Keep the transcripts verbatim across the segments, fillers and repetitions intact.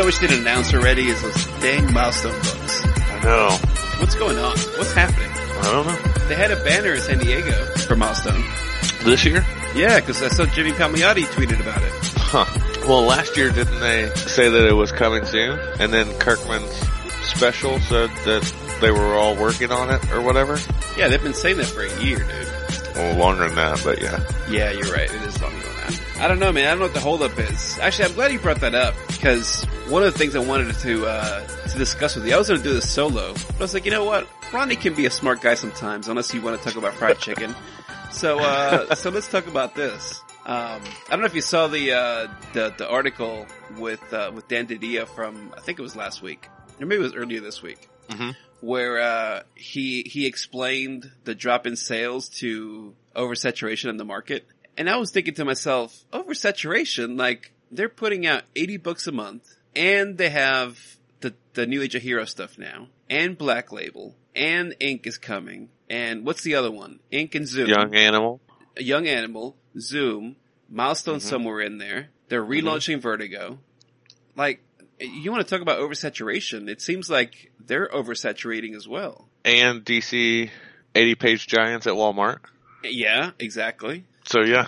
I wish they'd announced already is those dang Milestone books. I know. What's going on? What's happening? I don't know. They had a banner in San Diego for Milestone. This year? Yeah, because I saw Jimmy Palmiotti tweeted about it. Huh. Well, last year didn't they say that it was coming soon? And then Kirkman's special said that they were all working on it or whatever? Yeah, they've been saying that for a year, dude. Well, longer than that, but yeah. Yeah, you're right. It is longer than that. I don't know, man. I don't know what the holdup is. Actually, I'm glad you brought that up because one of the things I wanted to uh to discuss with you, I was going to do this solo, but I was like, you know what? Ronnie can be a smart guy sometimes, unless you want to talk about fried chicken. So, uh, so let's talk about this. Um, I don't know if you saw the uh the the article with uh with Dan Didia from I think it was last week, or maybe it was earlier this week. Mm-hmm. Where, uh, he, he explained the drop in sales to oversaturation in the market. And I was thinking to myself, oversaturation, like, they're putting out eighty books a month, and they have the, the New Age of Hero stuff now, and Black Label, and Ink is coming, and what's the other one? Ink and Zoom. Young Animal. Young Animal, Zoom, Milestone mm-hmm. somewhere in there. They're relaunching mm-hmm. Vertigo. Like, you want to talk about oversaturation? It seems like they're oversaturating as well. And D C eighty-page giants at Walmart. Yeah, exactly. So yeah,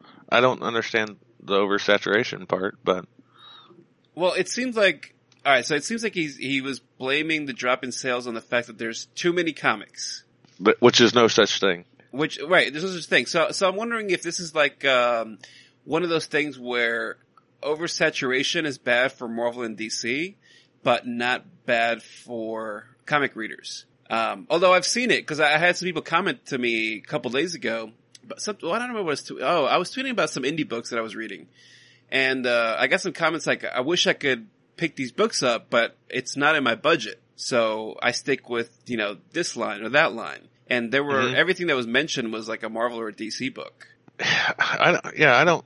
I don't understand the oversaturation part, but well, it seems like all right. So it seems like he's he was blaming the drop in sales on the fact that there's too many comics, but which is no such thing. Which right, there's no such thing. So so I'm wondering if this is like um, one of those things where oversaturation is bad for Marvel and D C, but not bad for comic readers. Um, although I've seen it, because I had some people comment to me a couple days ago, but some, well, I don't remember what I was, oh, I was tweeting about some indie books that I was reading. And, uh, I got some comments like, I wish I could pick these books up, but it's not in my budget. So I stick with, you know, this line or that line. And there were, mm-hmm. everything that was mentioned was like a Marvel or a D C book. I don't, yeah, I don't,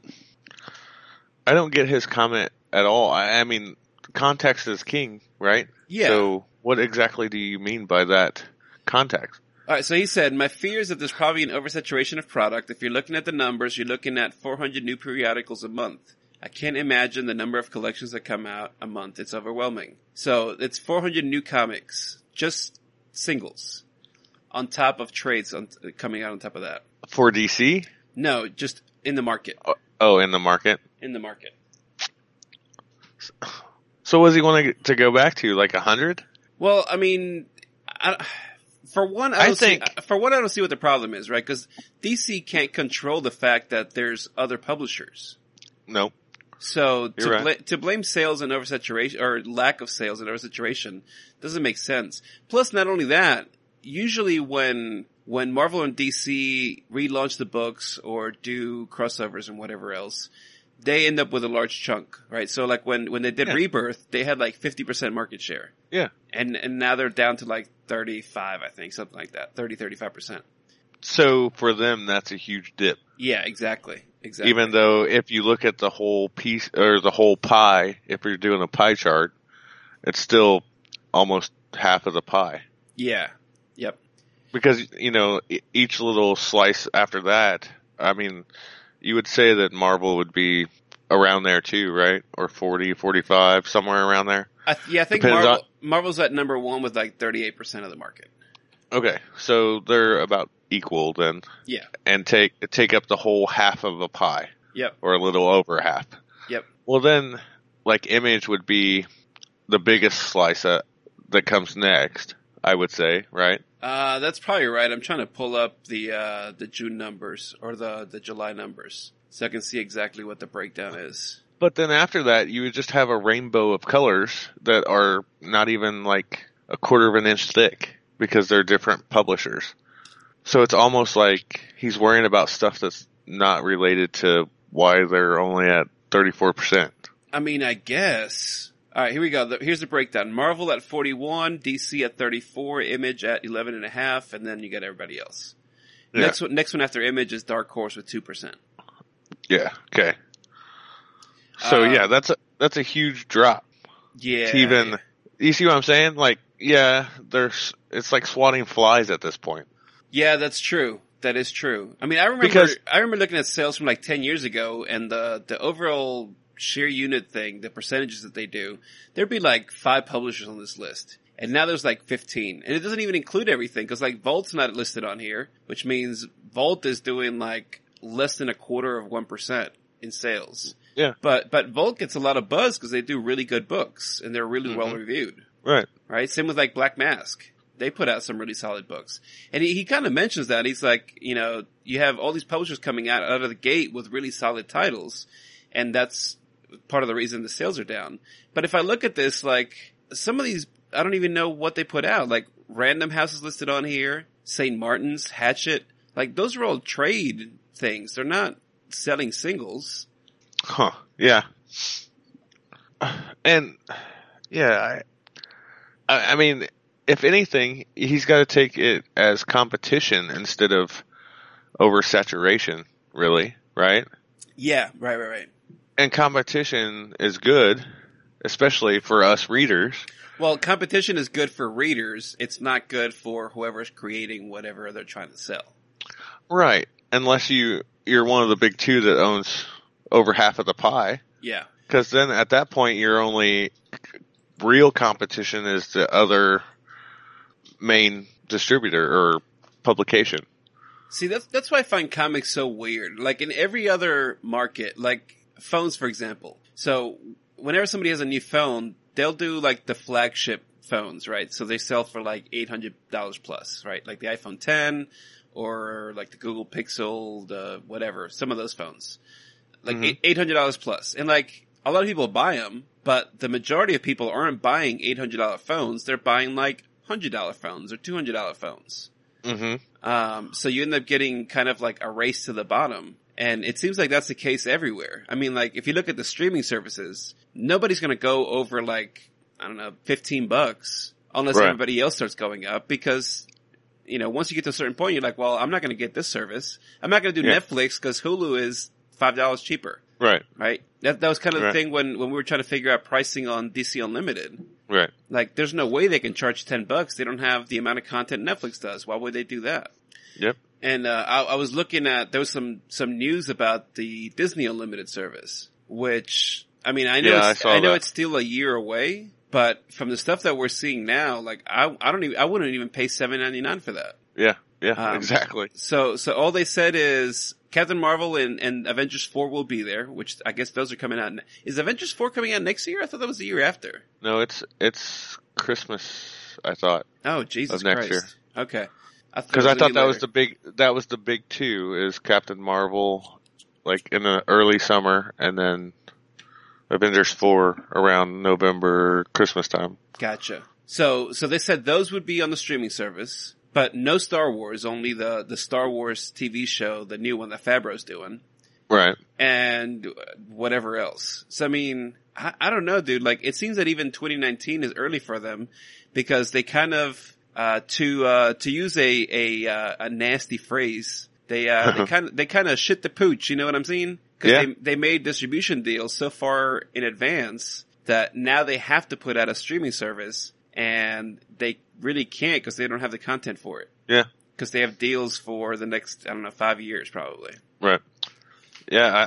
I don't get his comment at all. I, I mean, context is king, right? Yeah. So what exactly do you mean by that context? All right, so he said, my fear is that there's probably an oversaturation of product. If you're looking at the numbers, you're looking at four hundred new periodicals a month. I can't imagine the number of collections that come out a month. It's overwhelming. So it's four hundred new comics, just singles, on top of trades on, coming out on top of that. For D C? No, just in the market. Oh, oh in the market? In the market. So was he wanting to go back to, like, a hundred? Well, I mean, I, for one, I, don't I think see, for one, I don't see what the problem is, right? Because D C can't control the fact that there's other publishers. Nope. So to, right. bla- to blame sales and oversaturation, or lack of sales and oversaturation, doesn't make sense. Plus, not only that, usually when when Marvel and D C relaunch the books or do crossovers and whatever else, they end up with a large chunk, right? So like when, when they did yeah. Rebirth, they had like fifty percent market share. Yeah. And, and now they're down to like thirty-five, I think, something like that. thirty, thirty-five percent. So for them, that's a huge dip. Yeah, exactly. Exactly. Even though if you look at the whole piece or the whole pie, if you're doing a pie chart, it's still almost half of the pie. Yeah. Yep. Because, you know, each little slice after that, I mean, you would say that Marvel would be around there too, right? Or forty, forty-five, somewhere around there. I th- yeah, I think Marvel, on... Marvel's at number one with like thirty-eight percent of the market. Okay, so they're about equal then. Yeah. And take take up the whole half of a pie. Yep. Or a little over half. Yep. Well then, like, Image would be the biggest slice that, that comes next, I would say, right? Uh, that's probably right. I'm trying to pull up the, uh, the June numbers or the, the July numbers so I can see exactly what the breakdown is. But then after that, you would just have a rainbow of colors that are not even like a quarter of an inch thick because they're different publishers. So it's almost like he's worrying about stuff that's not related to why they're only at thirty-four percent. I mean, I guess. All right, here we go. Here's the breakdown. Marvel at forty-one, D C at thirty-four, Image at eleven and a half, and then you got everybody else. Yeah. Next one, next one after Image is Dark Horse with two percent. Yeah. Okay. So um, yeah, that's a that's a huge drop. Yeah. To even you see what I'm saying? Like, yeah, there's it's like swatting flies at this point. Yeah, that's true. That is true. I mean, I remember because, I remember looking at sales from like ten years ago, and the the overall sheer unit thing, the percentages that they do, there'd be like five publishers on this list. And now there's like fifteen. And it doesn't even include everything, because like Vault's not listed on here, which means Vault is doing like less than a quarter of one percent in sales. Yeah. But, but Vault gets a lot of buzz because they do really good books and they're really mm-hmm. well reviewed. Right. Right? Same with like Black Mask. They put out some really solid books. And he, he kind of mentions that. He's like, you know, you have all these publishers coming out, out of the gate with really solid titles. And that's part of the reason the sales are down. But if I look at this, like, some of these, I don't even know what they put out. Like, Random House is listed on here. Saint Martin's, Hatchet. Like, those are all trade things. They're not selling singles. Huh. Yeah. And, yeah, I, I mean, if anything, he's got to take it as competition instead of oversaturation, really, right? Yeah, right, right, right. And competition is good, especially for us readers. Well, competition is good for readers. It's not good for whoever's creating whatever they're trying to sell. Right. Unless you, you're one of the big two that owns over half of the pie. Yeah. Because then at that point, your only real competition is the other main distributor or publication. See, that's that's why I find comics so weird. Like in every other market, like phones, for example. So whenever somebody has a new phone, they'll do like the flagship phones, right? So they sell for like eight hundred dollars plus, right? Like the iPhone ten or like the Google Pixel, the whatever, some of those phones. Like mm-hmm. eight hundred dollars plus. And like a lot of people buy them, but the majority of people aren't buying eight hundred dollars phones. They're buying like one hundred dollars phones or two hundred dollars phones. Mm-hmm. Um, so you end up getting kind of like a race to the bottom. And it seems like that's the case everywhere. I mean, like, if you look at the streaming services, nobody's going to go over like, I don't know, fifteen bucks unless right. everybody else starts going up because, you know, once you get to a certain point, you're like, well, I'm not going to get this service. I'm not going to do yeah. Netflix because Hulu is five dollars cheaper. Right. Right. That, that was kind of right. the thing when, when we were trying to figure out pricing on D C Unlimited. Right. Like, there's no way they can charge ten bucks. They don't have the amount of content Netflix does. Why would they do that? Yep. And, uh, I, I was looking at, there was some, some news about the Disney Unlimited service, which, I mean, I know, yeah, it's, I, I know that. it's still a year away, but from the stuff that we're seeing now, like, I, I don't even, I wouldn't even pay seven ninety-nine for that. Yeah. Yeah. Um, exactly. So, so all they said is Captain Marvel and, and Avengers four will be there, which I guess those are coming out. Ne- is Avengers four coming out next year? I thought that was the year after. No, it's, it's Christmas, I thought. Oh, Jesus of next Christ. Year. Okay. Because I thought that was the big, that was the big two is Captain Marvel, like in the early summer, and then Avengers four around November, Christmas time. Gotcha. So, so they said those would be on the streaming service, but no Star Wars, only the, the Star Wars T V show, the new one that Favreau's doing. Right. And whatever else. So, I mean, I, I don't know, dude. Like, it seems that even twenty nineteen is early for them because they kind of, Uh, to, uh, to use a, a, uh, a nasty phrase, they, uh, they kind of, they kind of shit the pooch, you know what I'm saying? Cause yeah. they, they made distribution deals so far in advance that now they have to put out a streaming service and they really can't cause they don't have the content for it. Yeah. Cause they have deals for the next, I don't know, five years probably. Right. Yeah.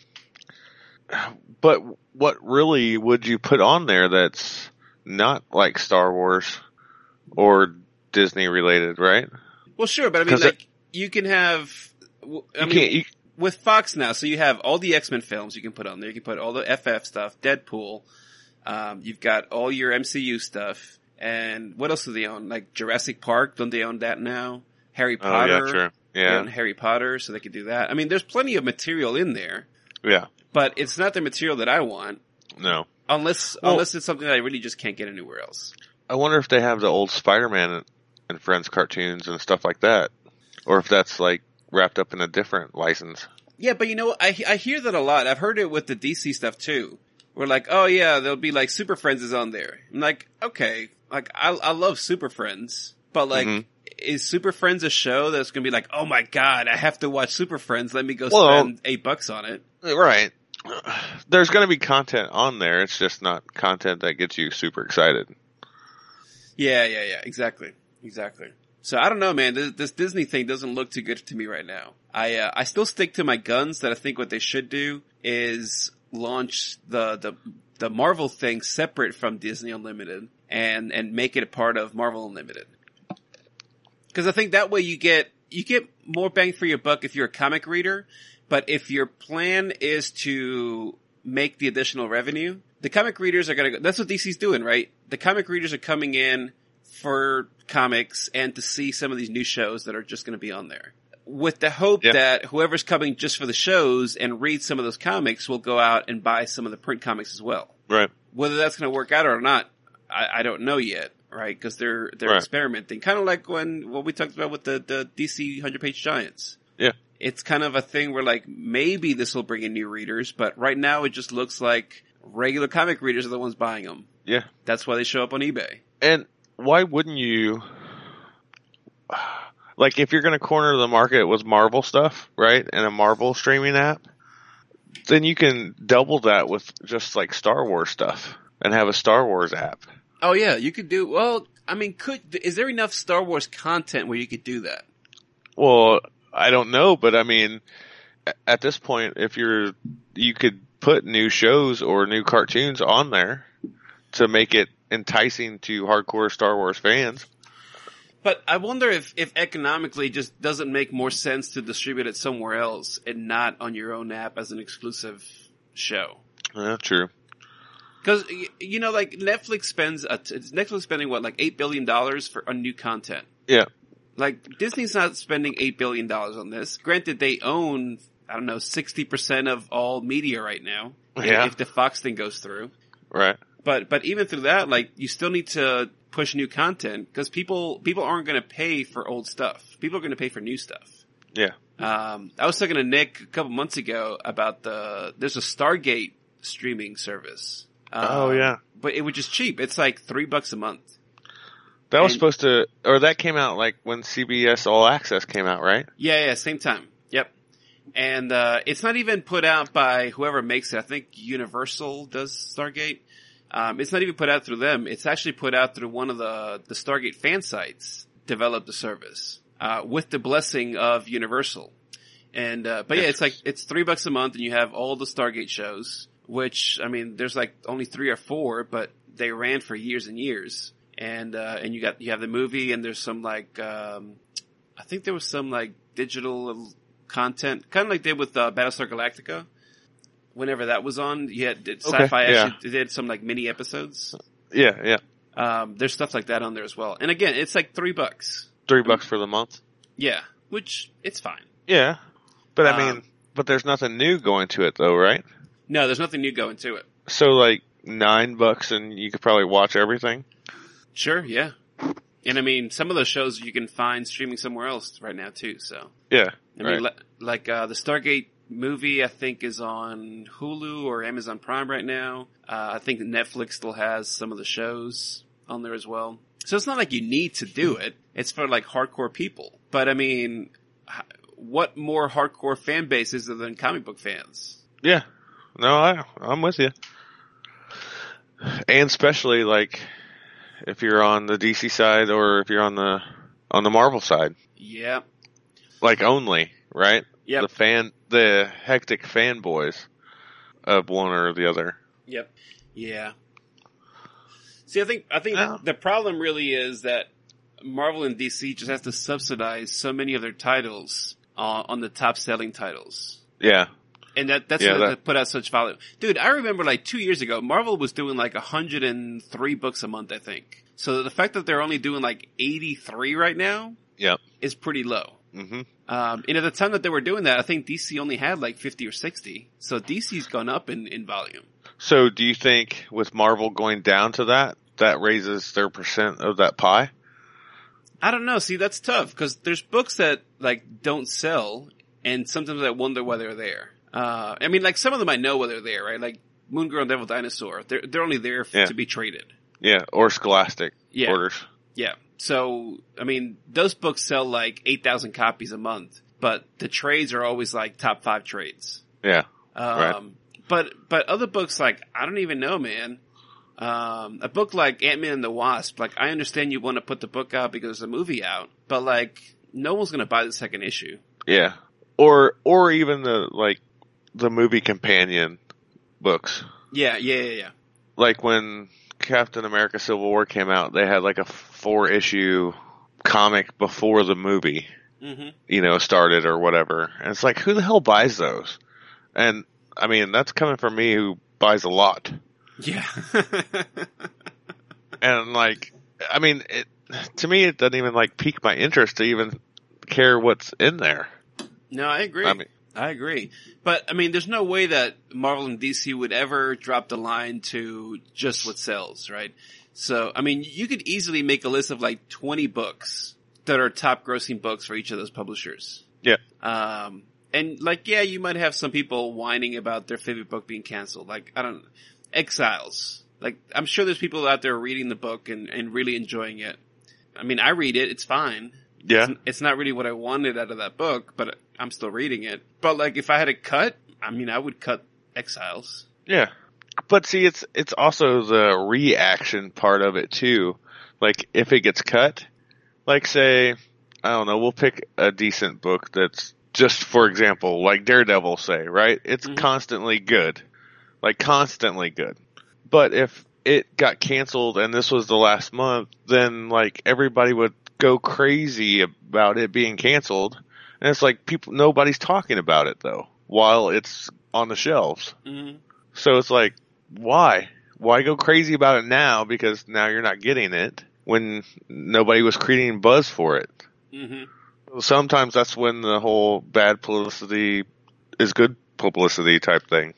I, but what really would you put on there that's not like Star Wars? Or Disney related, right? Well, sure, but I mean, like, it, you can have, I you mean, can't, you, with Fox now, so you have all the X-Men films you can put on there. You can put all the F F stuff, Deadpool. Um, you've got all your M C U stuff. And what else do they own? Like Jurassic Park, don't they own that now? Harry Potter. Oh, yeah, sure. Yeah. They own Harry Potter, so they could do that. I mean, there's plenty of material in there. Yeah. But it's not the material that I want. No. Unless, well, unless it's something that I really just can't get anywhere else. I wonder if they have the old Spider-Man and Friends cartoons and stuff like that. Or if that's like wrapped up in a different license. Yeah, but you know, I I hear that a lot. I've heard it with the D C stuff too. We're like, oh yeah, there'll be like Super Friends is on there. I'm like, okay, like I I love Super Friends, but like, mm-hmm. is Super Friends a show that's gonna be like, oh my god, I have to watch Super Friends. Let me go well, spend eight bucks on it. Right. There's gonna be content on there. It's just not content that gets you super excited. Yeah, yeah, yeah, exactly, exactly. So I don't know, man. This, this Disney thing doesn't look too good to me right now. I uh, I still stick to my guns that I think what they should do is launch the, the, the Marvel thing separate from Disney Unlimited and, and make it a part of Marvel Unlimited. Cause I think that way you get, you get more bang for your buck if you're a comic reader, but if your plan is to make the additional revenue, the comic readers are gonna go, that's what D C's doing, right? The comic readers are coming in for comics and to see some of these new shows that are just gonna be on there. With the hope yeah. that whoever's coming just for the shows and read some of those comics will go out and buy some of the print comics as well. Right. Whether that's gonna work out or not, I, I don't know yet. Right, because they're they're right. experimenting, kind of like when what we talked about with the the D C hundred page Giants. Yeah, it's kind of a thing where like maybe this will bring in new readers, but right now it just looks like regular comic readers are the ones buying them. Yeah, that's why they show up on eBay. And why wouldn't you? Like, if you're going to corner the market with Marvel stuff, right, and a Marvel streaming app, then you can double that with just like Star Wars stuff and have a Star Wars app. Oh yeah, you could do, well, I mean, could, is there enough Star Wars content where you could do that? Well, I don't know, but I mean, at this point, if you're, you could put new shows or new cartoons on there to make it enticing to hardcore Star Wars fans. But I wonder if, if economically it just doesn't make more sense to distribute it somewhere else and not on your own app as an exclusive show. Yeah, true. Because, you know, like, Netflix spends, a t- Netflix spending, what, like eight billion dollars for on new content. Yeah. Like, Disney's not spending eight billion dollars on this. Granted, they own, I don't know, sixty percent of all media right now. Yeah. If the Fox thing goes through. Right. But, but even through that, like, you still need to push new content, because people, people aren't going to pay for old stuff. People are going to pay for new stuff. Yeah. Um, I was talking to Nick a couple months ago about the, there's a Stargate streaming service. Um, oh yeah, but it was just cheap. It's like three bucks a month. That and, was supposed to, or that came out like when C B S All Access came out, right? Yeah, yeah, same time. Yep. And uh it's not even put out by whoever makes it. I think Universal does Stargate. Um, it's not even put out through them. It's actually put out through one of the the Stargate fan sites. Developed the service uh with the blessing of Universal. And uh but yeah, it's like it's three bucks a month, and you have all the Stargate shows. Which, I mean, there's like only three or four, but they ran for years and years. And, uh, and you got, you have the movie, and there's some like, um, I think there was some like digital content, kind of like they did with, uh, Battlestar Galactica. Whenever that was on, you had, Sci-Fi okay, yeah. actually did some like mini episodes. Yeah, yeah. Um, there's stuff like that on there as well. And again, it's like three bucks. Three bucks for the month? Yeah. Which, it's fine. Yeah. But I um, mean, but there's nothing new going to it though, right? No, there's nothing new going to it. So like nine bucks and you could probably watch everything? Sure, yeah. And I mean, some of those shows you can find streaming somewhere else right now too, so. Yeah. I right. mean, li- like, uh, the Stargate movie, I think, is on Hulu or Amazon Prime right now. Uh, I think Netflix still has some of the shows on there as well. So it's not like you need to do it. It's for like hardcore people. But I mean, what more hardcore fan base is there than comic book fans? Yeah. No, I, I'm with you. And especially like if you're on the D C side or if you're on the on the Marvel side. Yeah. Like only, right? Yep. The fan, the hectic fanboys of one or the other. Yep. Yeah. See, I think I think oh. the problem really is that Marvel and D C just has to subsidize so many of their titles uh, on the top selling titles. Yeah. And that, that's yeah, what that, put out such volume. Dude, I remember like two years ago, Marvel was doing like one hundred three books a month, I think. So the fact that they're only doing like eighty-three right now yep. is pretty low. Mm-hmm. Um, and at the time that they were doing that, I think D C only had like fifty or sixty. So D C's gone up in, in volume. So do you think with Marvel going down to that, that raises their percent of that pie? I don't know. See, that's tough because there's books that like don't sell, and sometimes I wonder why they're there. Uh, I mean, like some of them I know why they're there, right? Like Moon Girl and Devil Dinosaur. They're, they're only there f- yeah. to be traded. Yeah. Or Scholastic yeah. orders. Yeah. So, I mean, those books sell like eight thousand copies a month, but the trades are always like top five trades. Yeah. Um, right. but, but other books like, I don't even know, man. Um, a book like Ant-Man and the Wasp, like I understand you want to put the book out because there's a movie out, but like no one's going to buy the second issue. Yeah. Or, or even the, like, the movie companion books. Yeah, yeah, yeah, yeah. Like when Captain America Civil War came out, they had like a four issue comic before the movie, mm-hmm. you know, started or whatever. And it's like, who the hell buys those? And I mean, that's coming from me who buys a lot. Yeah. And like, I mean, it, to me, it doesn't even like pique my interest to even care what's in there. No, I agree. I mean, I agree. But, I mean, there's no way that Marvel and D C would ever drop the line to just what sells, right? So, I mean, you could easily make a list of like twenty books that are top grossing books for each of those publishers. Yeah. Um, and like, yeah, you might have some people whining about their favorite book being canceled. Like, I don't, Exiles. Like, I'm sure there's people out there reading the book and, and really enjoying it. I mean, I read it. It's fine. Yeah. It's, it's not really what I wanted out of that book, but I'm still reading it. But like, if I had to cut, I mean, I would cut Exiles. Yeah. But see, it's, it's also the reaction part of it too. Like, if it gets cut, like say, I don't know, we'll pick a decent book that's just, for example, like Daredevil, say, right? It's mm-hmm. constantly good. Like, constantly good. But if it got canceled and this was the last month, then like everybody would go crazy about it being canceled. And it's like people, nobody's talking about it though, while it's on the shelves. Mm-hmm. So it's like, why? Why go crazy about it now? Because now you're not getting it when nobody was creating buzz for it. Mm-hmm. Sometimes that's when the whole bad publicity is good publicity type thing.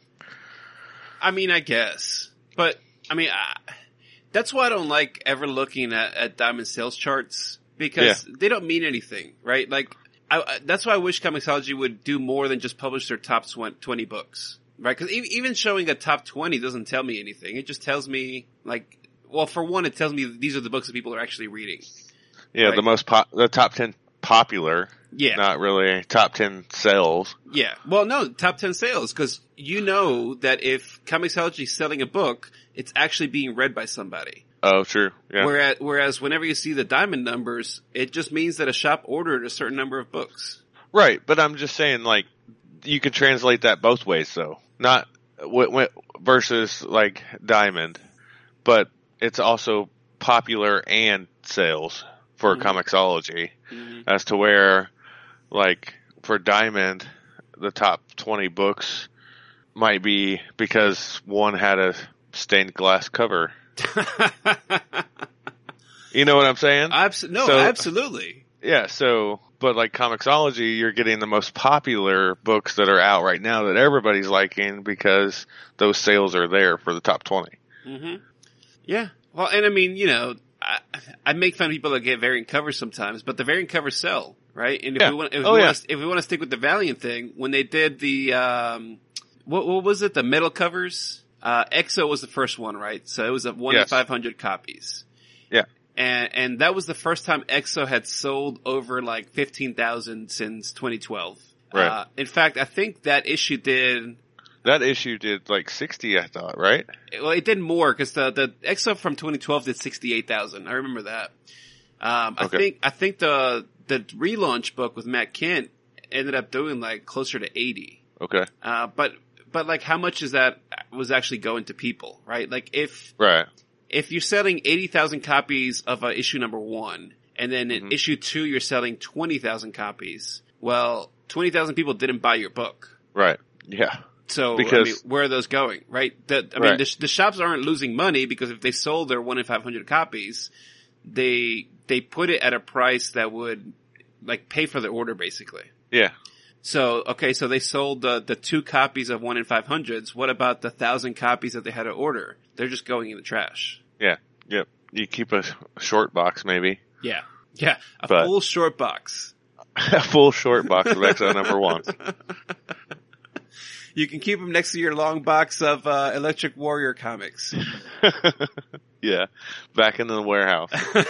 I mean, I guess. But, I mean, I, that's why I don't like ever looking at, at Diamond sales charts, because yeah. they don't mean anything, right? Like, I, I, that's why I wish Comixology would do more than just publish their top twenty books, right? Because e- even showing a top twenty doesn't tell me anything. It just tells me, like, well, for one, it tells me these are the books that people are actually reading. Yeah, right? the most po- the top ten popular. Yeah. Not really top ten sales. Yeah. Well, no, top ten sales, because you know that if Comixology is selling a book, it's actually being read by somebody. Oh, true. Yeah. Whereas, whereas whenever you see the Diamond numbers, it just means that a shop ordered a certain number of books. Right, but I'm just saying, like, you could translate that both ways, though. Not w- w- versus, like, Diamond, but it's also popular and sales for mm-hmm. Comixology, mm-hmm. as to where, like, for Diamond, the top twenty books might be because one had a stained glass cover. You know what I'm saying? Abs- no, so, absolutely. Yeah, so, but like Comixology, you're getting the most popular books that are out right now that everybody's liking because those sales are there for the top twenty. Mm-hmm. Yeah. Well, and I mean, you know, I, I make fun of people that get variant covers sometimes, but the variant covers sell, right? And if yeah. we want, if, oh, we yeah. want to, if we want to stick with the Valiant thing, when they did the, um, what, what was it? The metal covers? Uh, X O was the first one, right? So it was a one yes. in five hundred copies. Yeah. And, and that was the first time X O had sold over like fifteen thousand since twenty twelve. Right. Uh, in fact, I think that issue did, that issue did like sixty, I thought, right? Well, it did more because the, the X O from twenty twelve did sixty-eight thousand. I remember that. Um, I okay. think, I think the, the relaunch book with Matt Kent ended up doing like closer to eighty. Okay. Uh, but, but like how much is that was actually going to people, right? Like if, right. if you're selling eighty thousand copies of uh, issue number one, and then in mm-hmm. issue two you're selling twenty thousand copies, well, twenty thousand people didn't buy your book. Right. Yeah. So, because, I mean, where are those going, right? The, I right. mean, the, the shops aren't losing money because if they sold their one in five hundred copies, they, they put it at a price that would, like, pay for the order, basically. Yeah. So, okay, so they sold the, the two copies of one in five hundreds. What about the thousand copies that they had to order? They're just going in the trash. Yeah. Yep. You keep a short box, maybe. Yeah. Yeah. A but, full short box. A full short box of X O number one. You can keep them next to your long box of uh, Electric Warrior comics. Yeah. Back in the warehouse.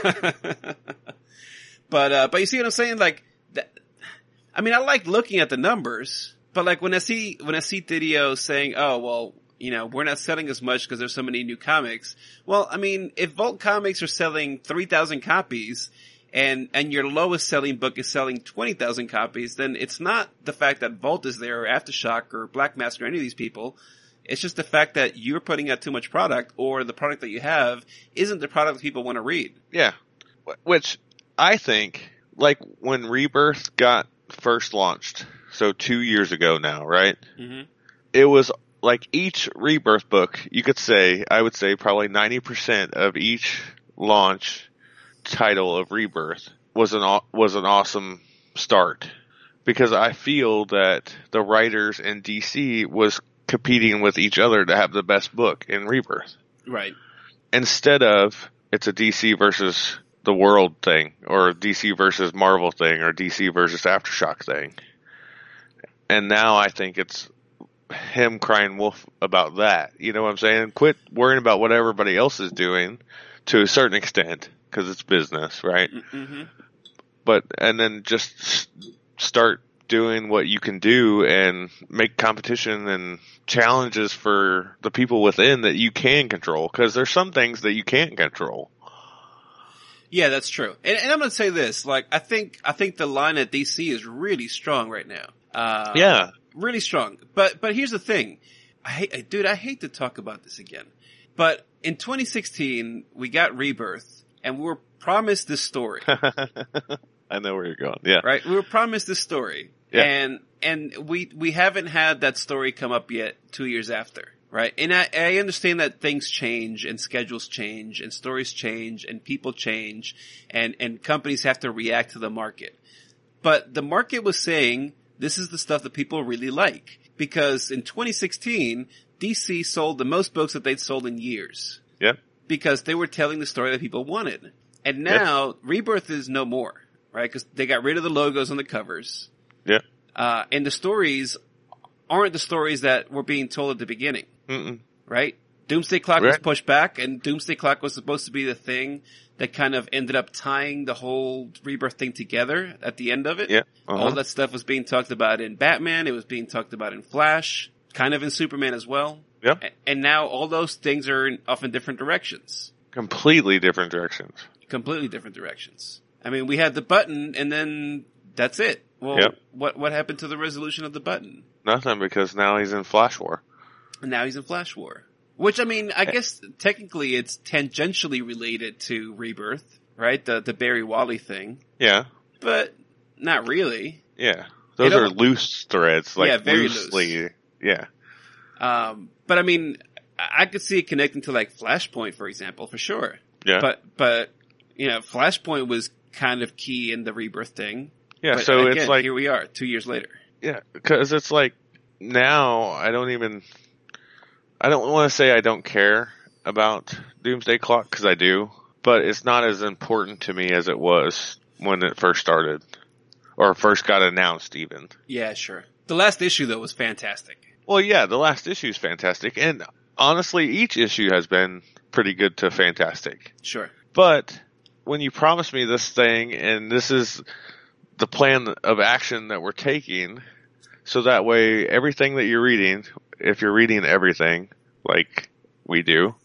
But, uh, but you see what I'm saying? Like, that, I mean, I like looking at the numbers, but like when I see, when I see Didio saying, oh, well, you know, we're not selling as much because there's so many new comics. Well, I mean, if Vault Comics are selling three thousand copies and, and your lowest selling book is selling twenty thousand copies, then it's not the fact that Vault is there or Aftershock or Black Mask or any of these people. It's just the fact that you're putting out too much product, or the product that you have isn't the product that people want to read. Yeah. Which I think, like when Rebirth got first launched, so two years ago now, right? Mm-hmm. It was like each Rebirth book, you could say, I would say probably ninety percent of each launch title of Rebirth was an was an awesome start, because I feel that the writers in D C was competing with each other to have the best book in Rebirth. Right. Instead of it's a D C versus the world thing, or D C versus Marvel thing, or D C versus Aftershock thing. And now I think it's him crying wolf about that. You know what I'm saying? Quit worrying about what everybody else is doing to a certain extent, because it's business, right? Mm-hmm. But, and then just start doing what you can do and make competition and challenges for the people within that you can control, because there's some things that you can't control. Yeah, that's true. And, and I'm going to say this, like, I think, I think the line at D C is really strong right now. Uh, yeah. Really strong. But, but here's the thing. I hate, dude, I hate to talk about this again. But in twenty sixteen, we got Rebirth, and we were promised this story. I know where you're going. Yeah. Right? We were promised this story. Yeah. And, and we, we haven't had that story come up yet two years after. Right? And I, I understand that things change, and schedules change, and stories change, and people change, and, and companies have to react to the market. But the market was saying, this is the stuff that people really like. Because in twenty sixteen, D C sold the most books that they'd sold in years. Yep. Because they were telling the story that people wanted. And now, yep. Rebirth is no more. Right? Because they got rid of the logos on the covers. Yeah. Uh, and the stories aren't the stories that were being told at the beginning. Mm-mm. Right? Doomsday Clock right. was pushed back, and Doomsday Clock was supposed to be the thing that kind of ended up tying the whole Rebirth thing together at the end of it. Yeah. Uh-huh. All that stuff was being talked about in Batman. It was being talked about in Flash, kind of in Superman as well. Yeah. And now all those things are in, off in different directions. Completely different directions. Completely different directions. I mean, we had the button, and then that's it. Well, yep. what what happened to the resolution of the button? Nothing, because now he's in Flash War. And now he's in Flash War. Which, I mean, I guess technically it's tangentially related to Rebirth, right? The the Barry Wally thing. Yeah. But not really. Yeah. Those are loose threads. Like, yeah, very loosely. Loose. Yeah. Um, but I mean, I could see it connecting to like Flashpoint, for example, for sure. Yeah. But, but, you know, Flashpoint was kind of key in the Rebirth thing. Yeah, but so again, it's like... here we are, two years later. Yeah, because it's like, now, I don't even... I don't want to say I don't care about Doomsday Clock, because I do, but it's not as important to me as it was when it first started, or first got announced even. Yeah, sure. The last issue, though, was fantastic. Well, yeah, the last issue is fantastic, and honestly, each issue has been pretty good to fantastic. Sure. But when you promise me this thing, and this is the plan of action that we're taking, so that way everything that you're reading, if you're reading everything, like we do,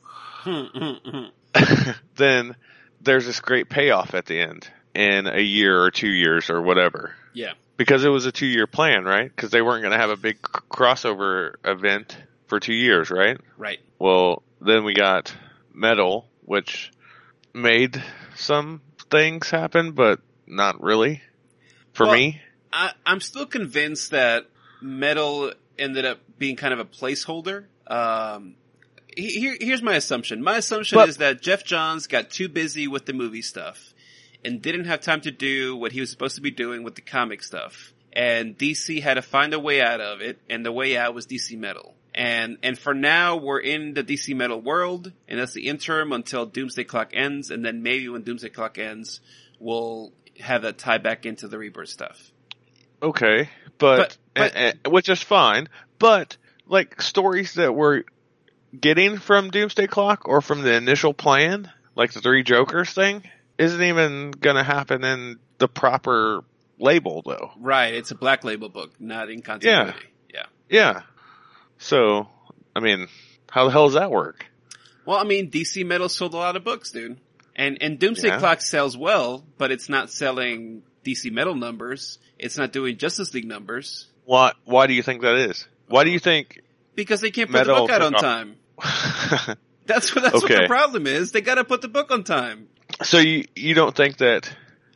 then there's this great payoff at the end in a year or two years or whatever. Yeah. Because it was a two-year plan, right? Because they weren't going to have a big crossover event for two years, right? Right. Well, then we got Metal, which made some things happen, but not really for well, me. I, I'm still convinced that Metal ended up being kind of a placeholder. Um, here, here's my assumption. My assumption but, is that Jeff Johns got too busy with the movie stuff and didn't have time to do what he was supposed to be doing with the comic stuff. And D C had to find a way out of it, and the way out was D C Metal. And, and for now, we're in the D C Metal world, and that's the interim until Doomsday Clock ends, and then maybe when Doomsday Clock ends, we'll have that tie back into the Rebirth stuff. Okay, but, but, but and, and, which is fine, but like stories that we're getting from Doomsday Clock or from the initial plan, like the Three Jokers thing, isn't even gonna happen in the proper label though. Right, it's a Black Label book, not in continuity. Yeah. Yeah. Yeah. So, I mean, how the hell does that work? Well, I mean, D C Metal sold a lot of books, dude. And and Doomsday yeah. Clock sells well, but it's not selling D C Metal numbers. It's not doing Justice League numbers. Why, why do you think that is? Why do you think Because they can't put Metal the book out on took time. off. That's what that's Okay. what the problem is. They got to put the book on time. So you you don't think that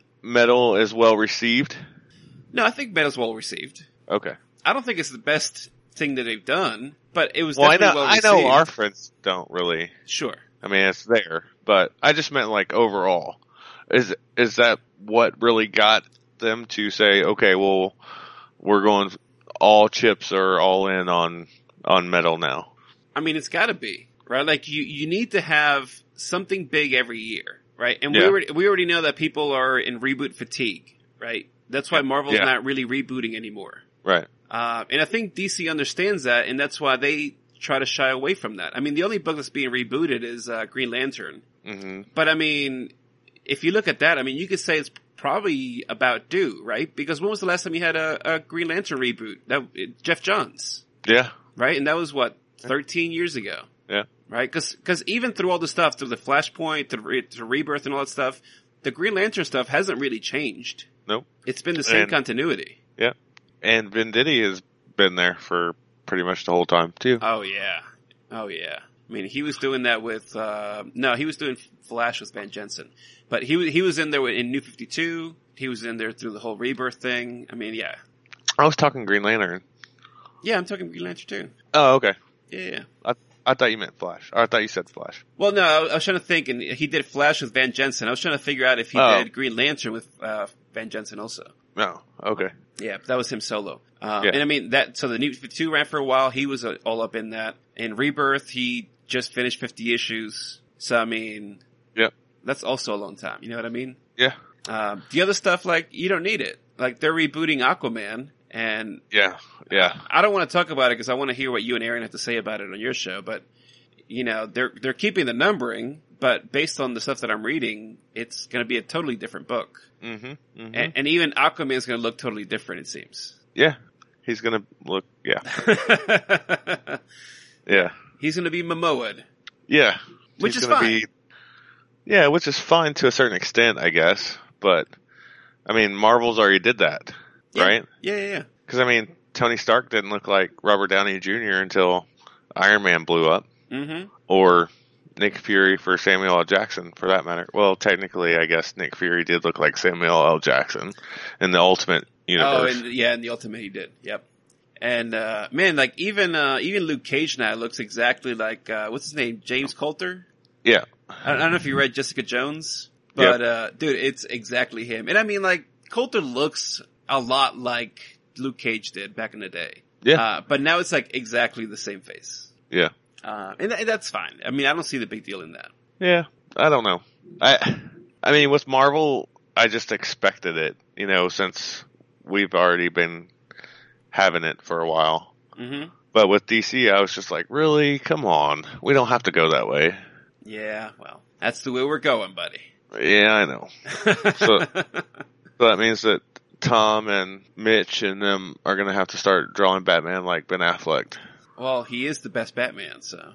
Metal is well received? No, I think Metal's well received. Okay. I don't think it's the best thing that they've done, but it was Well, I definitely know well I received. know our friends don't really. Sure. I mean, it's there, but I just meant like overall. Is is that what really got them to say, okay, well, we're going all chips are all in on on Metal now? I mean, it's got to be, right? Like you, you need to have something big every year, right? And we Yeah. already, we already know that people are in reboot fatigue, right? That's why Marvel's Yeah. not really rebooting anymore. Right. Uh, and I think D C understands that, and that's why they try to shy away from that. I mean, the only book that's being rebooted is uh, Green Lantern. hmm But I mean, if you look at that, I mean, you could say it's probably about due, right? Because when was the last time you had a, a Green Lantern reboot? That Jeff Johns, Yeah. right? And that was what, thirteen years ago. Yeah. Right? Cause, cause even through all the stuff, through the Flashpoint, to, Re- to Rebirth and all that stuff, the Green Lantern stuff hasn't really changed. Nope. It's been the same And- continuity. Yeah. And Venditti has been there for pretty much the whole time too. Oh yeah. Oh yeah. I mean, he was doing that with, uh, no, he was doing Flash with Van Jensen. But he was, he was in there in New fifty-two. He was in there through the whole Rebirth thing. I mean, yeah. I was talking Green Lantern. Yeah, I'm talking Green Lantern too. Oh, okay. Yeah, yeah. I I thought you meant Flash. Or I thought you said Flash. Well, no, I was, I was trying to think, and he did Flash with Van Jensen. I was trying to figure out if he Oh. did Green Lantern with uh, Van Jensen also. No. Okay. Yeah, that was him solo. Um, Yeah. And I mean, that, so the New fifty-two ran for a while. He was uh, all up in that. In Rebirth, he just finished fifty issues. So, I mean, Yep. that's also a long time. You know what I mean? Yeah. Um, the other stuff, like, you don't need it. Like, they're rebooting Aquaman, and Yeah. Yeah. I don't want to talk about it because I want to hear what you and Aaron have to say about it on your show, but, you know, they're, they're keeping the numbering, but based on the stuff that I'm reading, it's going to be a totally different book. Mm-hmm. mm-hmm. And, and even Aquaman's going to look totally different, it seems. Yeah. He's gonna look. Yeah. Yeah. He's going to be Momoa'd. Yeah. Which He's is gonna fine. Be, yeah, which is fine to a certain extent, I guess. But I mean, Marvel's already did that, Yeah. right? Yeah, yeah, yeah. Because I mean, Tony Stark didn't look like Robert Downey Junior until Iron Man blew up, Mm-hmm. or Nick Fury for Samuel L. Jackson, for that matter. Well, technically, I guess Nick Fury did look like Samuel L. Jackson in the Ultimate Oh, Universe. and yeah, in the Ultimate he did. Yep. And, uh, man, like, even, uh, even Luke Cage now looks exactly like, uh, what's his name? James Coulter? yeah, I don't, I don't know if you read Jessica Jones, but, uh, dude, it's exactly him. And I mean, like, Coulter looks a lot like Luke Cage did back in the day. yeah, Uh, but now it's like exactly the same face. yeah, Uh, and th- that's fine. I mean, I don't see the big deal in that. yeah. I don't know. I, I mean, with Marvel, I just expected it, you know, since we've already been having it for a while. Mm-hmm. But with D C, I was just like, really? Come on. We don't have to go that way. Yeah, well, that's the way we're going, buddy. Yeah, I know. So, so that means that Tom and Mitch and them are going to have to start drawing Batman like Ben Affleck. Well, he is the best Batman, so.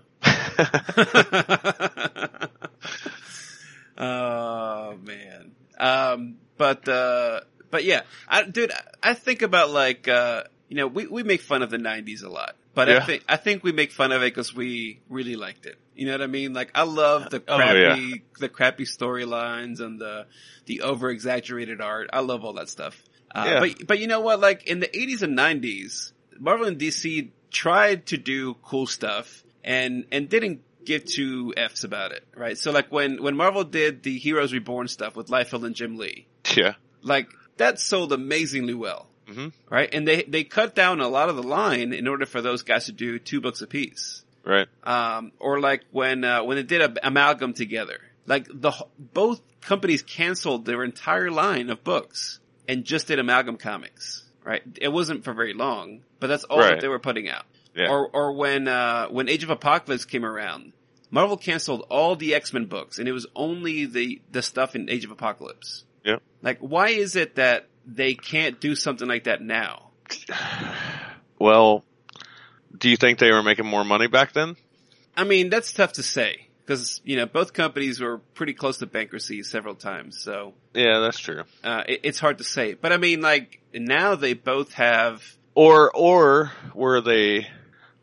Oh man. Um, but, uh, but yeah, I, dude, I think about like, uh, you know, we, we make fun of the nineties a lot, but I Yeah. think, I think we make fun of it because we really liked it. You know what I mean? Like, I love the Oh, crappy, yeah. the crappy storylines and the, the over exaggerated art. I love all that stuff. Uh, Yeah. but, but you know what? Like in the eighties and nineties, Marvel and D C tried to do cool stuff and, and didn't give two F's about it, right? So like when, when Marvel did the Heroes Reborn stuff with Liefeld and Jim Lee, Yeah. like that sold amazingly well, hmm right? And they, they cut down a lot of the line in order for those guys to do two books apiece. Right. Um, or like when, uh, when they did a, Amalgam together, like the, wh- both companies canceled their entire line of books and just did Amalgam Comics, right? It wasn't for very long, but that's all Right. that they were putting out. Yeah. Or, or when, uh, when Age of Apocalypse came around, Marvel canceled all the X-Men books and it was only the, the stuff in Age of Apocalypse. Yep. Like, why is it that they can't do something like that now? Well, do you think they were making more money back then? I mean, that's tough to say because, you know, both companies were pretty close to bankruptcy several times. So, Yeah, that's true. uh, it, it's hard to say. But I mean, like, now they both have, Or, or were they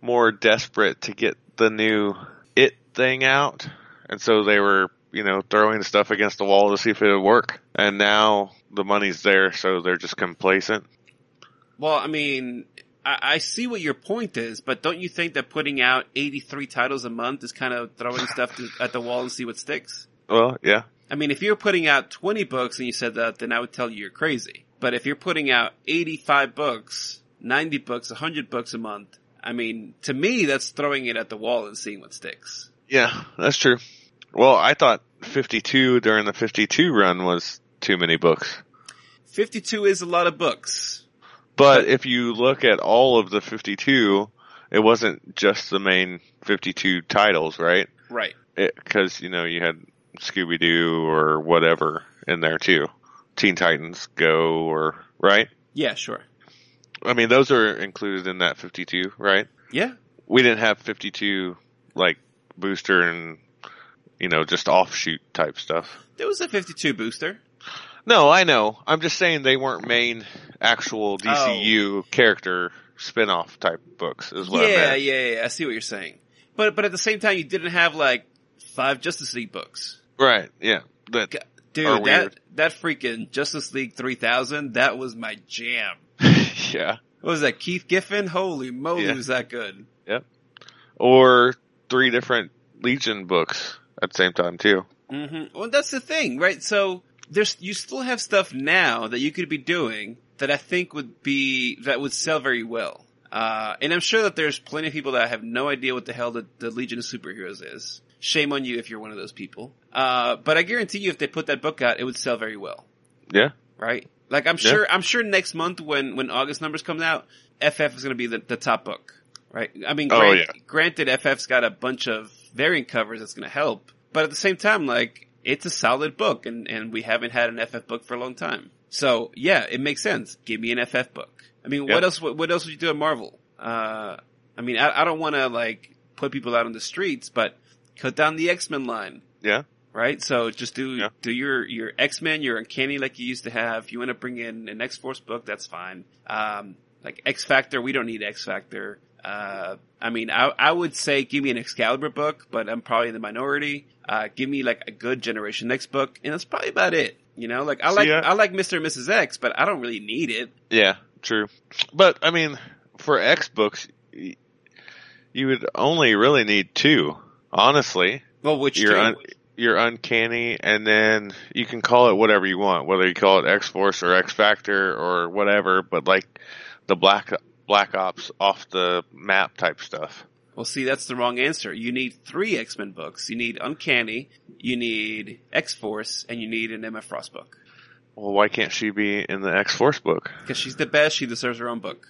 more desperate to get the new It thing out, and so they were, you know, throwing stuff against the wall to see if it would work. And now the money's there, so they're just complacent. Well, I mean, I, I see what your point is, but don't you think that putting out eighty-three titles a month is kind of throwing stuff to, at the wall and see what sticks? Well, yeah. I mean, if you're putting out twenty books and you said that, then I would tell you you're crazy. But if you're putting out eighty-five books, ninety books, one hundred books a month, I mean, to me, that's throwing it at the wall and seeing what sticks. Yeah, that's true. Well, I thought fifty-two during the fifty-two run was too many books. fifty-two is a lot of books. But, But- if you look at all of the fifty-two, it wasn't just the main fifty-two titles, right? Right. Because, you know, you had Scooby-Doo or whatever in there too. Teen Titans Go or, right? Yeah, sure. I mean, those are included in that fifty-two, right? Yeah. We didn't have fifty-two, like, booster and, you know, just offshoot type stuff. There was a fifty-two booster. No, I know. I'm just saying they weren't main actual D C U Oh. character spin-off type books is what Yeah, I yeah, meant. yeah, yeah. I see what you're saying. But but at the same time, you didn't have like five Justice League books. Right, yeah. That, G- Are Dude, that weird. that freaking Justice League three thousand, that was my jam. yeah. What was that, Keith Giffen? Holy moly, Yeah. was that good. Yep. Or three different Legion books at the same time too. Mm-hmm. Well, that's the thing, right? So there's you still have stuff now that you could be doing that I think would be that would sell very well. Uh, and I'm sure that there's plenty of people that have no idea what the hell the, the Legion of Superheroes is. Shame on you if you're one of those people. Uh, but I guarantee you, if they put that book out, it would sell very well, Yeah. right? Like I'm Yeah. sure, I'm sure next month when when August numbers comes out, F F is going to be the, the top book, right? I mean, Oh, grant, yeah. granted, F F's got a bunch of variant covers that's going to help, but at the same time, like it's a solid book, and and we haven't had an F F book for a long time. So yeah, it makes sense. Give me an F F book. I mean, Yeah. what else? What, what else would you do at Marvel? Uh, I mean, I, I don't want to like put people out on the streets, but cut down the X-Men line. Yeah. Right? So just do, Yeah. do your, your X-Men, your Uncanny like you used to have. If you want to bring in an X-Force book, that's fine. Um, like X-Factor, we don't need X-Factor. Uh, I mean, I, I would say give me an Excalibur book, but I'm probably in the minority. Uh, give me like a good Generation X book, and that's probably about it. You know, like I See, like, I- I like Mister and Missus X, but I don't really need it. Yeah, true. But, I mean, for X books, y- you would only really need two, honestly. Well, which Your two? un- your Uncanny, and then you can call it whatever you want, whether you call it X-Force or X-Factor or whatever, but like the Black Black Ops off the map type stuff. Well, see, that's the wrong answer. You need three X-Men books. You need Uncanny, you need X-Force, and you need an M F Frost book. Well, why can't she be in the X-Force book? Because she's the best, she deserves her own book.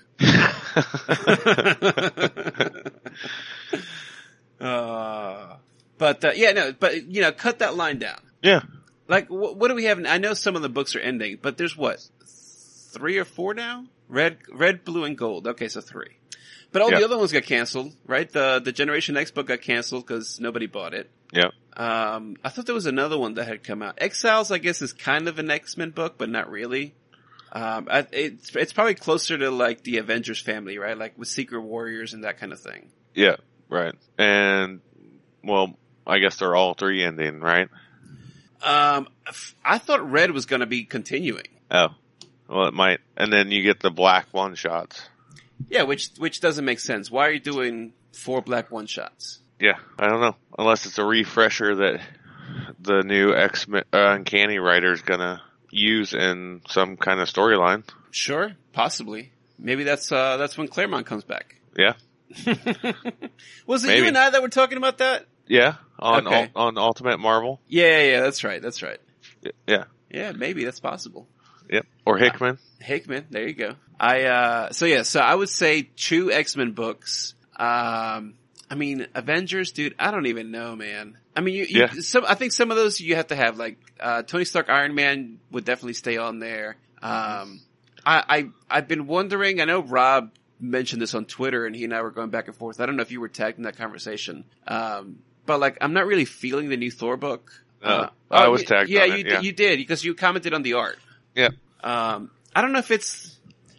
uh, but, uh, yeah, no, but, you know, cut that line down. Yeah. Like, wh- what do we have? I know some of the books are ending, but there's what? Three or four now? Red, red, blue, and gold. Okay, so three. But all Yeah. the other ones got canceled, right? The, the Generation X book got canceled because nobody bought it. Yeah. Um, I thought there was another one that had come out. Exiles, I guess, is kind of an X-Men book, but not really. Um, I, it's, it's probably closer to like the Avengers family, right? Like with Secret Warriors and that kind of thing. Yeah. Right. And, well, I guess they're all three ending, right? Um, f- I thought Red was going to be continuing. Oh. Well, it might. And then you get the black one shots. Yeah, which, which doesn't make sense. Why are you doing four black one shots? Yeah, I don't know. Unless it's a refresher that the new X uh, Uncanny writer is gonna use in some kind of storyline. Sure, possibly. Maybe that's, uh, that's when Claremont comes back. Yeah, Was it Maybe. you and I that were talking about that? yeah. On Okay. ul- on Ultimate Marvel. Yeah, yeah, that's right, that's right. Yeah, Yeah, maybe that's possible. yep. Or Hickman. Hickman, there you go. I, uh, so yeah, so I would say two X-Men books. Um, I mean, Avengers, dude, I don't even know, man. I mean, you, you Yeah. some, I think some of those you have to have, like, uh, Tony Stark Iron Man would definitely stay on there. Um, I, I, I've been wondering, I know Rob mentioned this on Twitter and he and I were going back and forth. I don't know if you were tagged in that conversation. Um, but like, I'm not really feeling the new Thor book. No, Uh, I oh, was y- tagged yeah, on you, it, d- yeah. you did, because you commented on the art. Yeah. Um, I don't know if it's,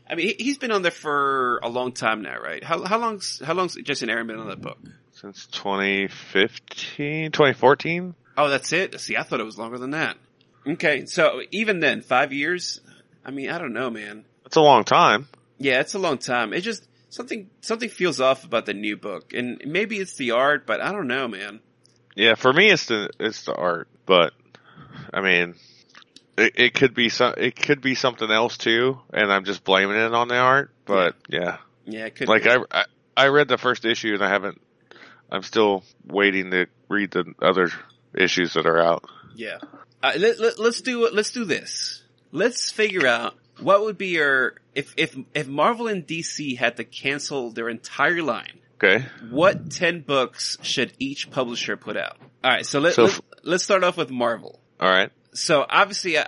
I mean, he- he's been on there for a long time now, right? How how long's how long's Justin Aaron been on that book? Since twenty fifteen, twenty fourteen. Oh, that's it? See, I thought it was longer than that. Okay, so even then, five years? I mean, I don't know, man. That's a long time. Yeah, it's a long time. It just, something something feels off about the new book. And maybe it's the art, but I don't know, man. Yeah, for me, it's the it's the art, but I mean, it, it could be some, it could be something else too, and I'm just blaming it on the art. But yeah, Yeah, it could like be. I, I I read the first issue and I haven't. I'm still waiting to read the other issues that are out. Yeah. Uh, let, let, let's do let's do this. Let's figure out what would be your if if if Marvel and D C had to cancel their entire line. Okay. What ten books should each publisher put out? All right, so let, So let's let's start off with Marvel. All right. So obviously, uh,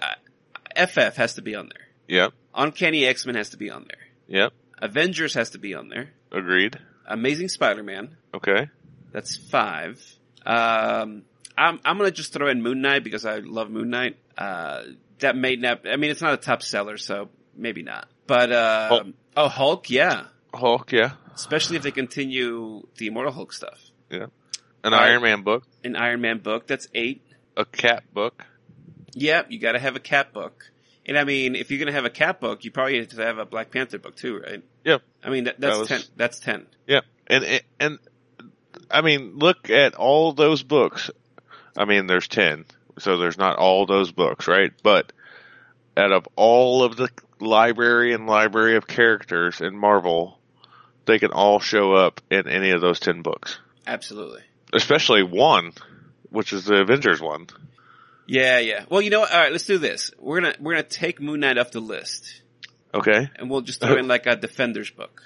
F F has to be on there. Yep. Uncanny X-Men has to be on there. Yep. Avengers has to be on there. Agreed. Amazing Spider-Man. Okay. That's five. Um, I'm I'm gonna just throw in Moon Knight because I love Moon Knight. Uh, that may not. I mean, it's not a top seller, so maybe not. But uh, Hulk. oh, Hulk, yeah. Hulk, yeah. Especially if they continue the Immortal Hulk stuff. Yeah. An All right. Iron Man book. An Iron Man book. That's eight. A Cat book. Yeah, you got to have a Cat book. And I mean, if you're gonna have a Cat book, you probably have to have a Black Panther book too, right? Yep. I mean, that, that's That was- ten. That's ten. Yep. And, and, and, I mean, look at all those books. I mean, there's ten. So there's not all those books, right? But out of all of the library and library of characters in Marvel, they can all show up in any of those ten books. Absolutely. Especially one, which is the Avengers one. Yeah, yeah. Well, you know what? All right, let's do this. We're gonna we're gonna take Moon Knight off the list, Okay. and we'll just throw in like a Defenders book.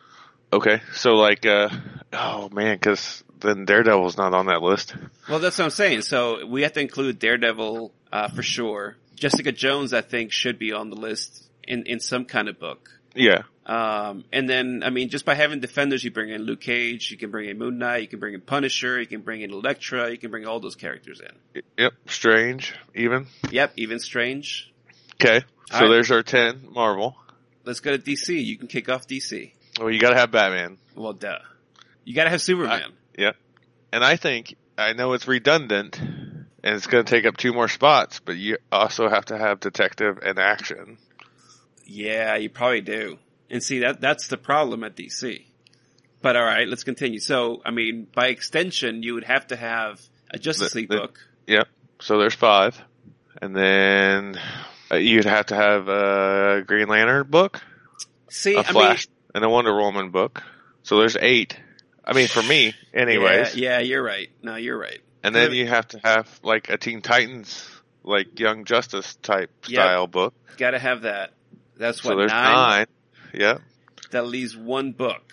Okay. So like, uh, oh man, cause then Daredevil's not on that list. Well, that's what I'm saying. So we have to include Daredevil uh, for sure. Jessica Jones, I think, should be on the list in in some kind of book. Yeah. Um, and then, I mean, just by having Defenders, you bring in Luke Cage, you can bring in Moon Knight, you can bring in Punisher, you can bring in Elektra, you can bring all those characters in. Yep. Strange, even. Yep, even Strange. Okay. So All right. there's our ten Marvel. Let's go to D C. You can kick off D C. Well, you gotta have Batman. Well, duh. You gotta have Superman. Yep. And I think, I know it's redundant, and it's going to take up two more spots, but you also have to have Detective and Action. Yeah, you probably do. And see, that that's the problem at D C. But alright, let's continue. So, I mean, by extension, you would have to have a Justice The- League the- book. Yep. So there's five. And then uh, you'd have to have a Green Lantern book, See, a I Flash, and a Wonder Woman book. So there's eight. I mean, for me, mean, anyways. yeah, yeah, you're right. No, you're right. And then you have to have, like, a Teen Titans, like, Young Justice type Yep. style book. Gotta have that. That's what, So there's nine? nine. Yep. That leaves one book.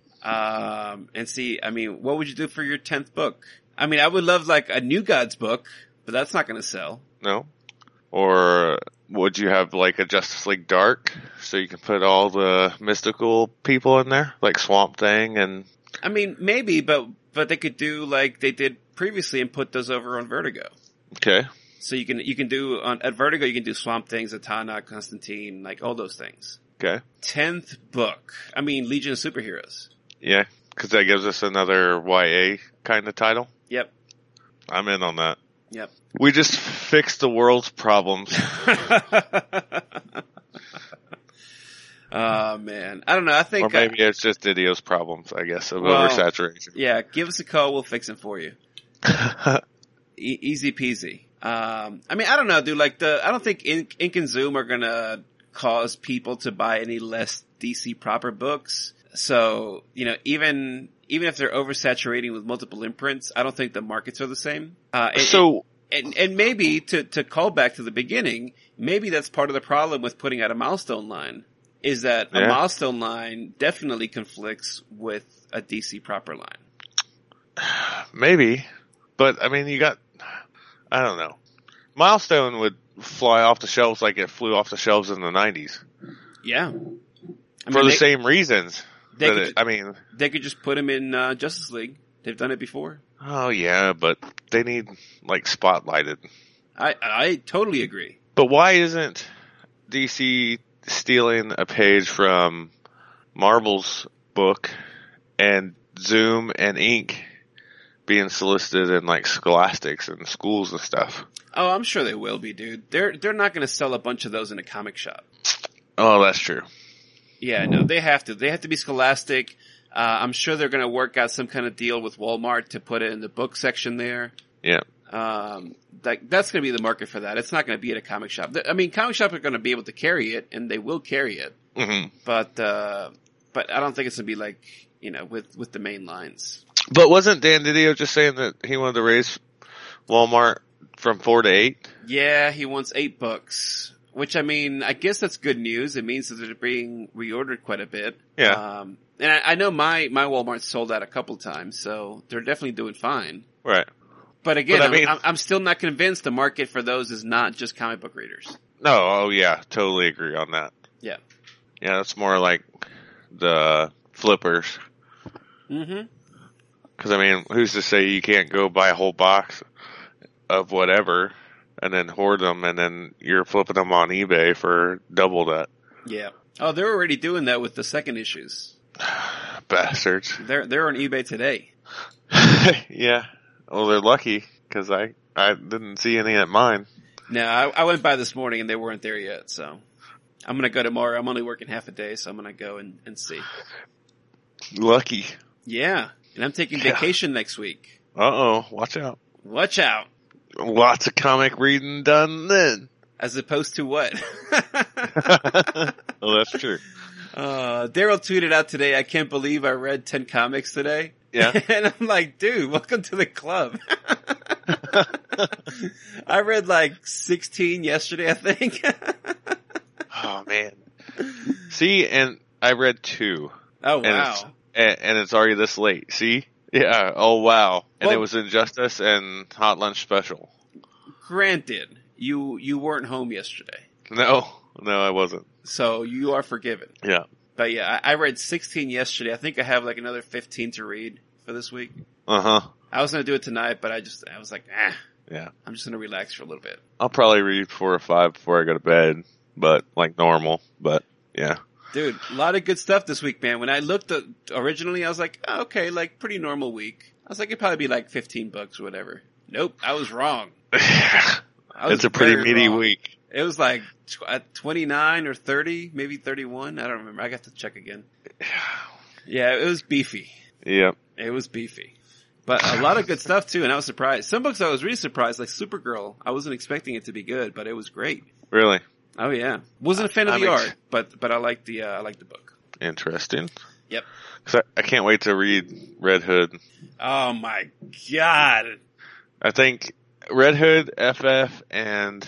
Um, and see, I mean, what would you do for your tenth book? I mean, I would love like a New Gods book, but that's not gonna sell. No. Or would you have like a Justice League Dark so you can put all the mystical people in there, like Swamp Thing and I mean, maybe, but, but they could do like they did previously and put those over on Vertigo. okay. So you can, you can do on, at Vertigo, you can do Swamp Thing, Zatanna, Constantine, like all those things. Okay. Tenth book. I mean, Legion of Superheroes. Yeah, because that gives us another Y A kind of title. Yep. I'm in on that. Yep. We just fixed the world's problems. Oh man. I don't know. I think, Or maybe it's just Didio's problems, I guess, of Well, oversaturation. yeah, give us a call. We'll fix it for you. E- easy peasy. Um, I mean, I don't know, dude. Like the, I don't think Ink, Ink and Zoom are gonna cause people to buy any less D C proper books. So, you know, even even if they're oversaturating with multiple imprints, I don't think the markets are the same. Uh, and, so, and and maybe to to call back to the beginning, maybe that's part of the problem with putting out a milestone line. Is that a Yeah. milestone line definitely conflicts with a D C proper line. maybe. But, I mean, you got, I don't know. Milestone would fly off the shelves like it flew off the shelves in the nineties. Yeah. I For mean, the they, same reasons. they that could- it- I mean, they could just put him in uh, Justice League. They've done it before. oh yeah, but they need, like, spotlighted. I I totally agree. But why isn't D C stealing a page from Marvel's book and Zoom and Ink being solicited in like scholastics and schools and stuff. Oh, I'm sure they will be, dude. They're they're not going to sell a bunch of those in a comic shop. Oh, that's true. Yeah, no, they have to. They have to be Scholastic. Uh, I'm sure they're going to work out some kind of deal with Walmart to put it in the book section there. Yeah. Um, that, that's going to be the market for that. It's not going to be at a comic shop. I mean, comic shops are going to be able to carry it, and they will carry it. Mm-hmm. But uh, but I don't think it's going to be like, you know, with, with the main lines. But wasn't Dan Didio just saying that he wanted to raise Walmart from four to eight? Yeah, he wants eight books. Which, I mean, I guess that's good news. It means that they're being reordered quite a bit. Yeah. Um, and I, I know my, my Walmart sold out a couple times, so they're definitely doing fine. Right. But again, But I mean- I'm, I'm still not convinced the market for those is not just comic book readers. No, oh yeah, totally agree on that. Yeah. Yeah, it's more like the flippers. Mm-hmm. Because, I mean, who's to say you can't go buy a whole box of whatever and then hoard them and then you're flipping them on eBay for double that? Yeah. Oh, they're already doing that with the second issues. Bastards. They're they're on eBay today. Yeah. Well, they're lucky because I, I didn't see any at mine. No, I, I went by this morning and they weren't there yet, so I'm going to go tomorrow. I'm only working half a day, so I'm going to go and, and see. Lucky. Yeah. And I'm taking Yeah. vacation next week. Uh-oh. Watch out. Watch out. Lots of comic reading done then. As opposed to what? Well, that's true. Uh, Daryl tweeted out today, I can't believe I read ten comics today. Yeah. And I'm like, dude, welcome to the club. I read like sixteen yesterday, I think. Oh, man. See, and I read two. Oh, And wow. it's, and, and it's already this late. See? Yeah. Oh, wow. And Well- it was Injustice and Hot Lunch Special. Granted, you, you weren't home yesterday, No. No, I wasn't. so you are forgiven. Yeah. But yeah, I, I read sixteen yesterday. I think I have like another fifteen to read for this week. Uh-huh. I was going to do it tonight, but I just, I was like, ah, Yeah. I'm just going to relax for a little bit. I'll probably read four or five before I go to bed, but like normal. But yeah. Dude, a lot of good stuff this week, man. When I looked at, originally, I was like, oh, okay, like pretty normal week. I was like, it'd probably be like fifteen bucks or whatever. Nope, I was wrong. I was It's a pretty very meaty wrong. week. It was like tw- at twenty-nine or thirty, maybe thirty-one. I don't remember. I got to check again. Yeah, it was beefy. Yep. It was beefy. But a lot of good stuff too, and I was surprised. Some books I was really surprised, like Supergirl. I wasn't expecting it to be good, but it was great. Really Oh yeah, wasn't a fan of I'm the ex- art, but but I liked the uh, I liked the book. interesting. Yep. 'Cause I, I can't wait to read Red Hood. Oh my god. I think Red Hood, F F, and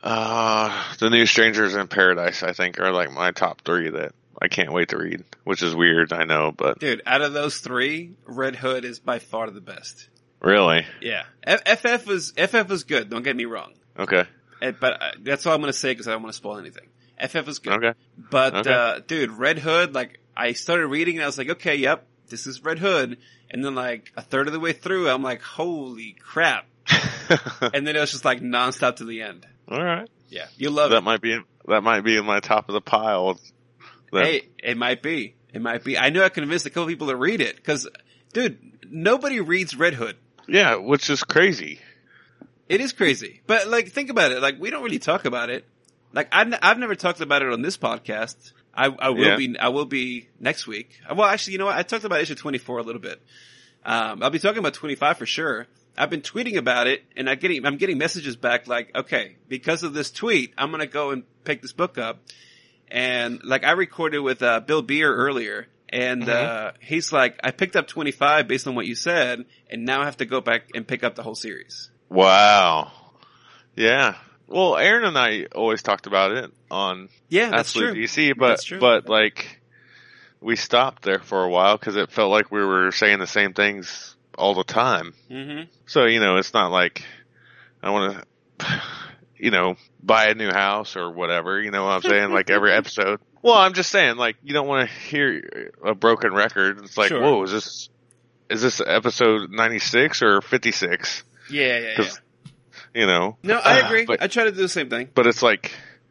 uh, the new Strangers in Paradise, I think, are like my top three that I can't wait to read, which is weird, I know, but Dude, out of those three, Red Hood is by far the best. really. Yeah. F- FF was, F F was good, don't get me wrong. Okay. Eh, But uh, that's all I'm gonna say because I don't want to spoil anything. F F was good. Okay. But, Okay. uh, dude, Red Hood, like, I started reading and I was like, okay, yep, this is Red Hood. And then like a third of the way through, I'm like, holy crap. And then it was just like nonstop to the end. All right. Yeah. You love That it. might be that might be in my top of the pile. That- Hey, it might be. It might be. I knew I convinced a couple people to read it because, dude, nobody reads Red Hood. Yeah, which is crazy. It is crazy. But, like, think about it. Like, we don't really talk about it. Like, I've, n- I've never talked about it on this podcast. I, I will Yeah. be, I will be next week. Well, actually, you know what? I talked about issue twenty-four a little bit. Um, I'll be talking about twenty-five for sure. I've been tweeting about it and I getting, I'm getting messages back like, okay, because of this tweet, I'm going to go and pick this book up. And like I recorded with, uh, Bill Beer earlier and, Mhm. uh, he's like, I picked up twenty-five based on what you said and now I have to go back and pick up the whole series. Wow. Yeah. Well, Aaron and I always talked about it on Yeah, that's Absolute true. D C, but That's true. but like we stopped there for a while because it felt like we were saying the same things all the time. Mm-hmm. So you know, it's not like I want to, you know, buy a new house or whatever. You know what I'm saying? Like every episode. Well, I'm just saying, like you don't want to hear a broken record. It's like, Sure. whoa, is this is this episode ninety-six or fifty-six? Yeah, yeah, yeah. 'Cause, you know. No, I uh, agree. but I try to do the same thing. but it's like,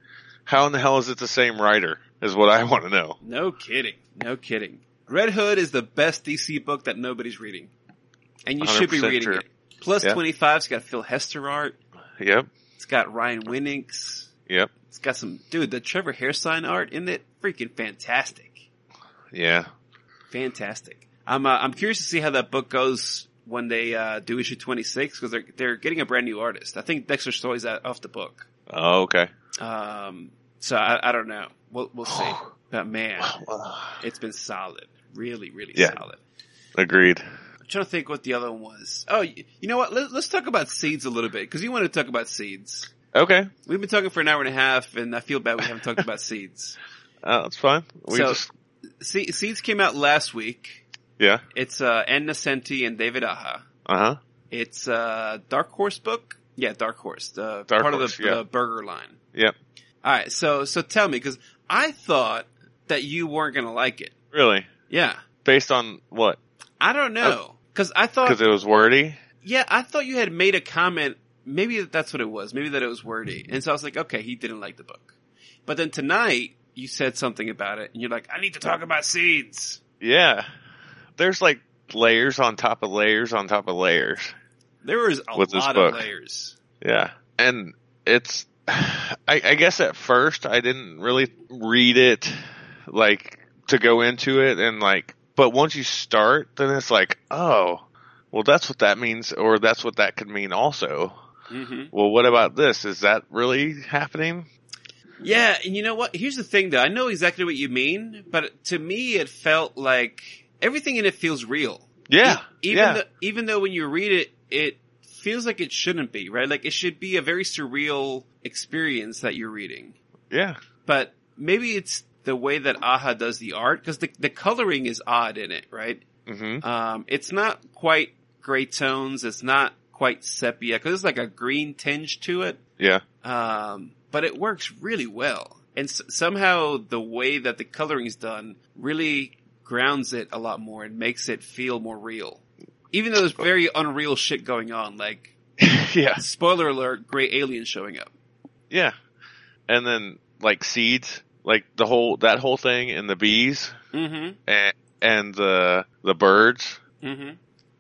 How in the hell is it the same writer? Is what I want to know. No kidding. No kidding. Red Hood is the best D C book that nobody's reading. And you should be reading true. it. Plus Yep. twenty-five, it's got Phil Hester art. Yep. It's got Ryan Winninks. Yep. It's got some, dude, the Trevor Hairsine art in it, freaking fantastic. Yeah. Fantastic. I'm, uh, I'm curious to see how that book goes when they, uh, do issue twenty-six, because they're, they're getting a brand new artist. I think Dexter Stoy's out off the book. Oh, okay. Um, so I, I don't know. We'll, we'll see. But man, it's been solid. Really, really Yeah. solid. Agreed. I'm trying to think what the other one was. Oh, you, you know what? Let, let's talk about Seeds a little bit, because you want to talk about Seeds. Okay. We've been talking for an hour and a half, and I feel bad we haven't talked about Seeds. Uh, that's fine. We so, just, Se- Seeds came out last week. yeah. It's uh, Ann Nesenti and David Aja. Uh-huh. It's a uh, Dark Horse book. Yeah, Dark Horse, the Dark part Horse, of the, yeah. the Burger line. Yep. All right, so so tell me, because I thought that you weren't gonna like it. Really? Yeah, Based on what? I don't know, because I thought, Because it was wordy? yeah, I thought you had made a comment. Maybe that's what it was. Maybe that it was wordy, and so I was like, okay, he didn't like the book. But then tonight you said something about it, and you're like, I need to talk about Seeds. Yeah. There's like layers on top of layers on top of layers. There was a With this lot book. of layers. Yeah. And it's, I, I guess at first I didn't really read it like to go into it and like, but once you start, then it's like, oh, well, that's what that means, or that's what that could mean also. Mm-hmm. Well, what about this? Is that really happening? Yeah, and you know what? Here's the thing, though. I know exactly what you mean, but to me, it felt like everything in it feels real. Yeah. E- even yeah. though, even though when you read it, it feels like it shouldn't be, right? Like it should be a very surreal experience that you're reading. yeah. But maybe it's the way that Aja does the art, because the the coloring is odd in it, right? Mm-hmm. Um, it's not quite gray tones. It's not quite sepia, because it's like a green tinge to it. Yeah. Um, but it works really well. And s- somehow the way that the coloring is done really grounds it a lot more and makes it feel more real. Even though there's very unreal shit going on, like, yeah. spoiler alert, gray aliens showing up. Yeah. And then like seeds, like the whole, that whole thing and the bees Mm-hmm. and, and the, the birds. Mm-hmm.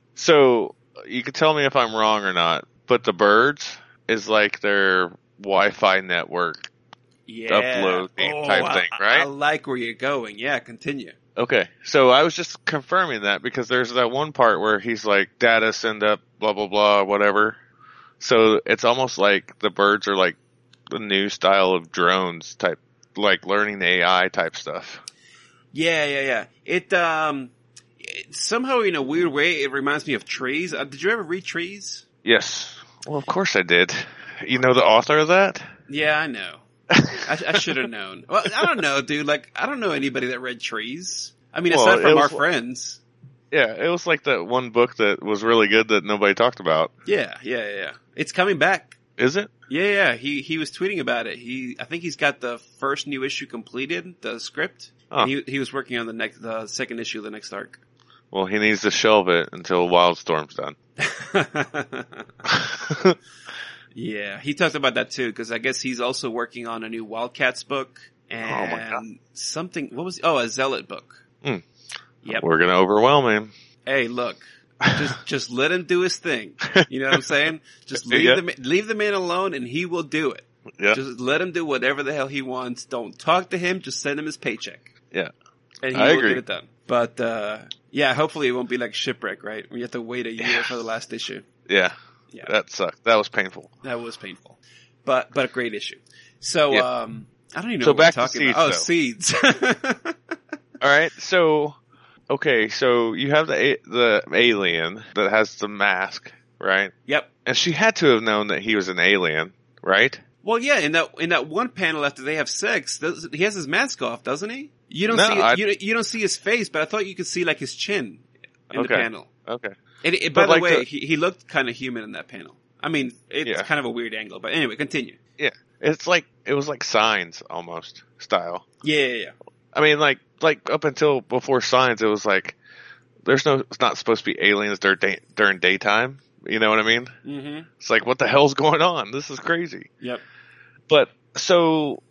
So you can tell me if I'm wrong or not, but the birds is like their Wi-Fi network Yeah. uploading Oh, type I- thing, I, right? I like where you're going. Yeah, continue. Okay, so I was just confirming that because there's that one part where he's like, data send up, blah, blah, blah, whatever. So it's almost like the birds are like the new style of drones type, like learning A I type stuff. Yeah, yeah, yeah. It, um, it, somehow in a weird way, it reminds me of Trees. Uh, did you ever read Trees? Yes. Well, of course I did. You know the author of that? Yeah, I know. I, I should have known. Well, I don't know, dude. Like, I don't know anybody that read Trees. I mean, Well, aside it from our was- friends. Yeah, it was like that one book that was really good that nobody talked about. Yeah, yeah, yeah, yeah. It's coming back. Is it? Yeah, yeah. He he was tweeting about it. He, I think he's got the first new issue completed, the script. Oh. And he he was working on the next, the second issue of the next arc. Well, he needs to shelve it until Wildstorm's done. Yeah, he talked about that too, because I guess he's also working on a new Wildcats book and Oh my God. something. What was? Oh, a Zealot book. Mm. Yep. We're gonna overwhelm him. Hey, look, just just let him do his thing. You know what I'm saying? Just leave Yeah. the ma- leave the man alone, and he will do it. Yeah. Just let him do whatever the hell he wants. Don't talk to him. Just send him his paycheck, Yeah. and he I will agree. get it done. But uh yeah, hopefully it won't be like Shipwreck, right? We have to wait a year Yeah. for the last issue. Yeah. Yeah. That sucked. That was painful. That was painful, but but a great issue. So Yeah. um, I don't even know So what we're back to talking Seeds, about. Oh, though. Seeds. All right. So, okay. So you have the a- the alien that has the mask, right? Yep. And she had to have known that he was an alien, right? Well, yeah. In that in that one panel after they have sex, does, he has his mask off, doesn't he? You don't No, see I- you you don't see his face, but I thought you could see like his chin in Okay. the panel. Okay. And it, by But the like way, the- he, he looked kind of human in that panel. I mean, it's Yeah. kind of a weird angle, but anyway, continue. Yeah. It's like it was like Signs almost style. Yeah, yeah, yeah. I mean, like like up until before Signs, it was like there's no. It's not supposed to be aliens during day, during daytime. You know what I mean? Mm-hmm. It's like what the hell's going on? This is crazy. Yep. But so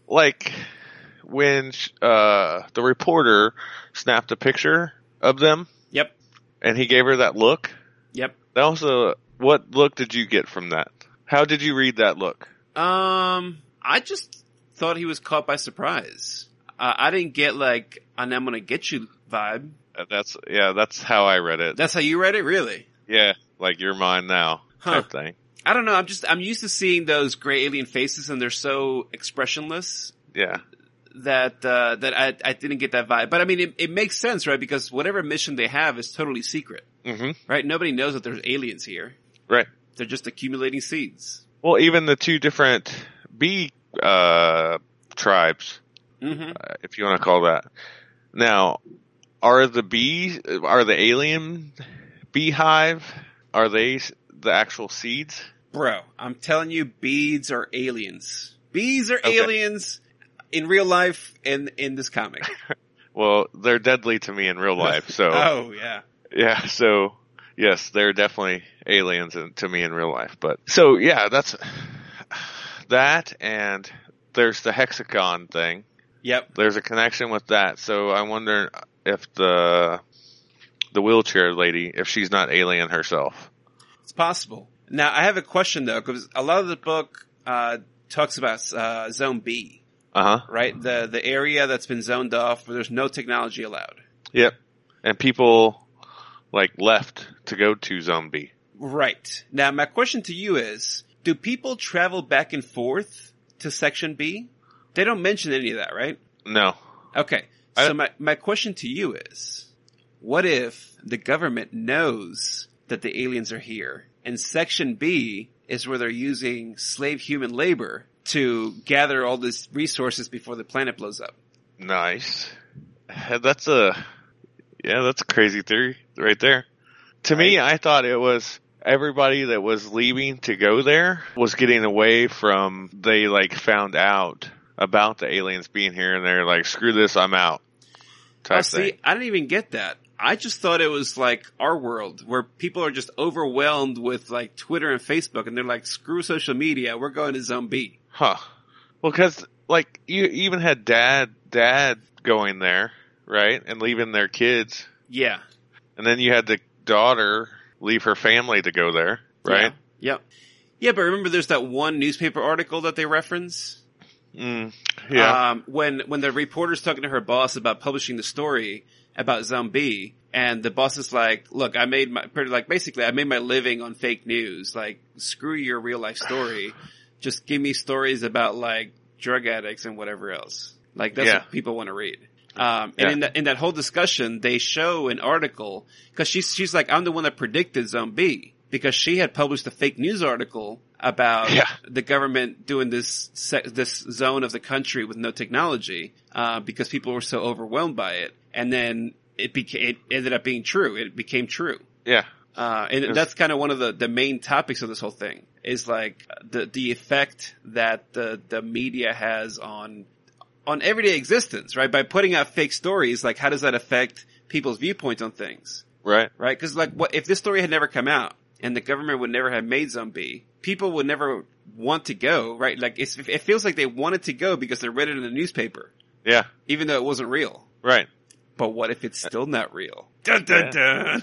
like when uh, the reporter snapped a picture of them. Yep. And he gave her that look. Yep. That was a, what look did you get from that? How did you read that look? Um, I just thought he was caught by surprise. Uh, I didn't get like an "I'm gonna get you" vibe. That's yeah, that's how I read it. That's how you read it, really? Yeah, like you're mine now Huh. type thing. I don't know. I'm just I'm used to seeing those gray alien faces, and they're so expressionless Yeah, that uh, that I I didn't get that vibe. But I mean, it, it makes sense, right? Because whatever mission they have is totally secret, mm-hmm. right? Nobody knows that there's aliens here. Right. They're just accumulating seeds. Well, even the two different bee uh, tribes, Mm-hmm. uh, if you want to call that. Now, are the bees, are the alien beehive, are they the actual seeds? Bro, I'm telling you, bees are aliens. Bees are Okay. aliens in real life and in this comic. Well, they're deadly to me in real life, so Oh, yeah. yeah, so yes, they're definitely aliens in, to me in real life. But so yeah, that's that, and there's the hexagon thing. Yep. There's a connection with that. So I wonder if the the wheelchair lady, if she's not alien herself. It's possible. Now, I have a question, though, because a lot of the book uh, talks about uh, Zone B, Uh huh. right? The the area that's been zoned off where there's no technology allowed. Yep. And people like left to go to Zone B. Right. Now, my question to you is, do people travel back and forth to Section B? They don't mention any of that, right? No. Okay. I- So my, my question to you is, what if the government knows that the aliens are here and Section B is where they're using slave human labor to gather all these resources before the planet blows up? Nice. That's a yeah, that's a crazy theory right there. To me, I thought it was everybody that was leaving to go there was getting away from, they like found out about the aliens being here and they're like, screw this, I'm out. Type Oh, see, thing. I didn't even get that. I just thought it was like our world where people are just overwhelmed with like Twitter and Facebook and they're like, screw social media, we're going to Zone B. Huh. Well, cause like you even had dad, dad going there, right? And leaving their kids. Yeah. And then you had the daughter leave her family to go there, right? Yeah. Yep. Yeah, but remember there's that one newspaper article that they reference? Mm, yeah. Um, when, when the reporter's talking to her boss about publishing the story about Zone B, and the boss is like, look, I made my, pretty like, basically, I made my living on fake news. Like, screw your real life story. Just give me stories about like drug addicts and whatever else. Like, that's Yeah. what people want to read. Um, and Yeah. in that, in that whole discussion, they show an article, cause she's, she's like, I'm the one that predicted Zone B, because she had published a fake news article about Yeah. the government doing this se- this zone of the country with no technology, uh, because people were so overwhelmed by it. And then it became, it ended up being true. It became true. Yeah. Uh, and Yes. that's kind of one of the, the main topics of this whole thing is like the, the effect that the, the media has on, on everyday existence, right? By putting out fake stories, like how does that affect people's viewpoints on things, Right. right? Cause like what, if this story had never come out and the government would never have made Zone B, people would never want to go, right? Like it's, it feels like they wanted to go because they read it in the newspaper, Yeah. even though it wasn't real. Right. But what if it's still not real? Dun dun dun.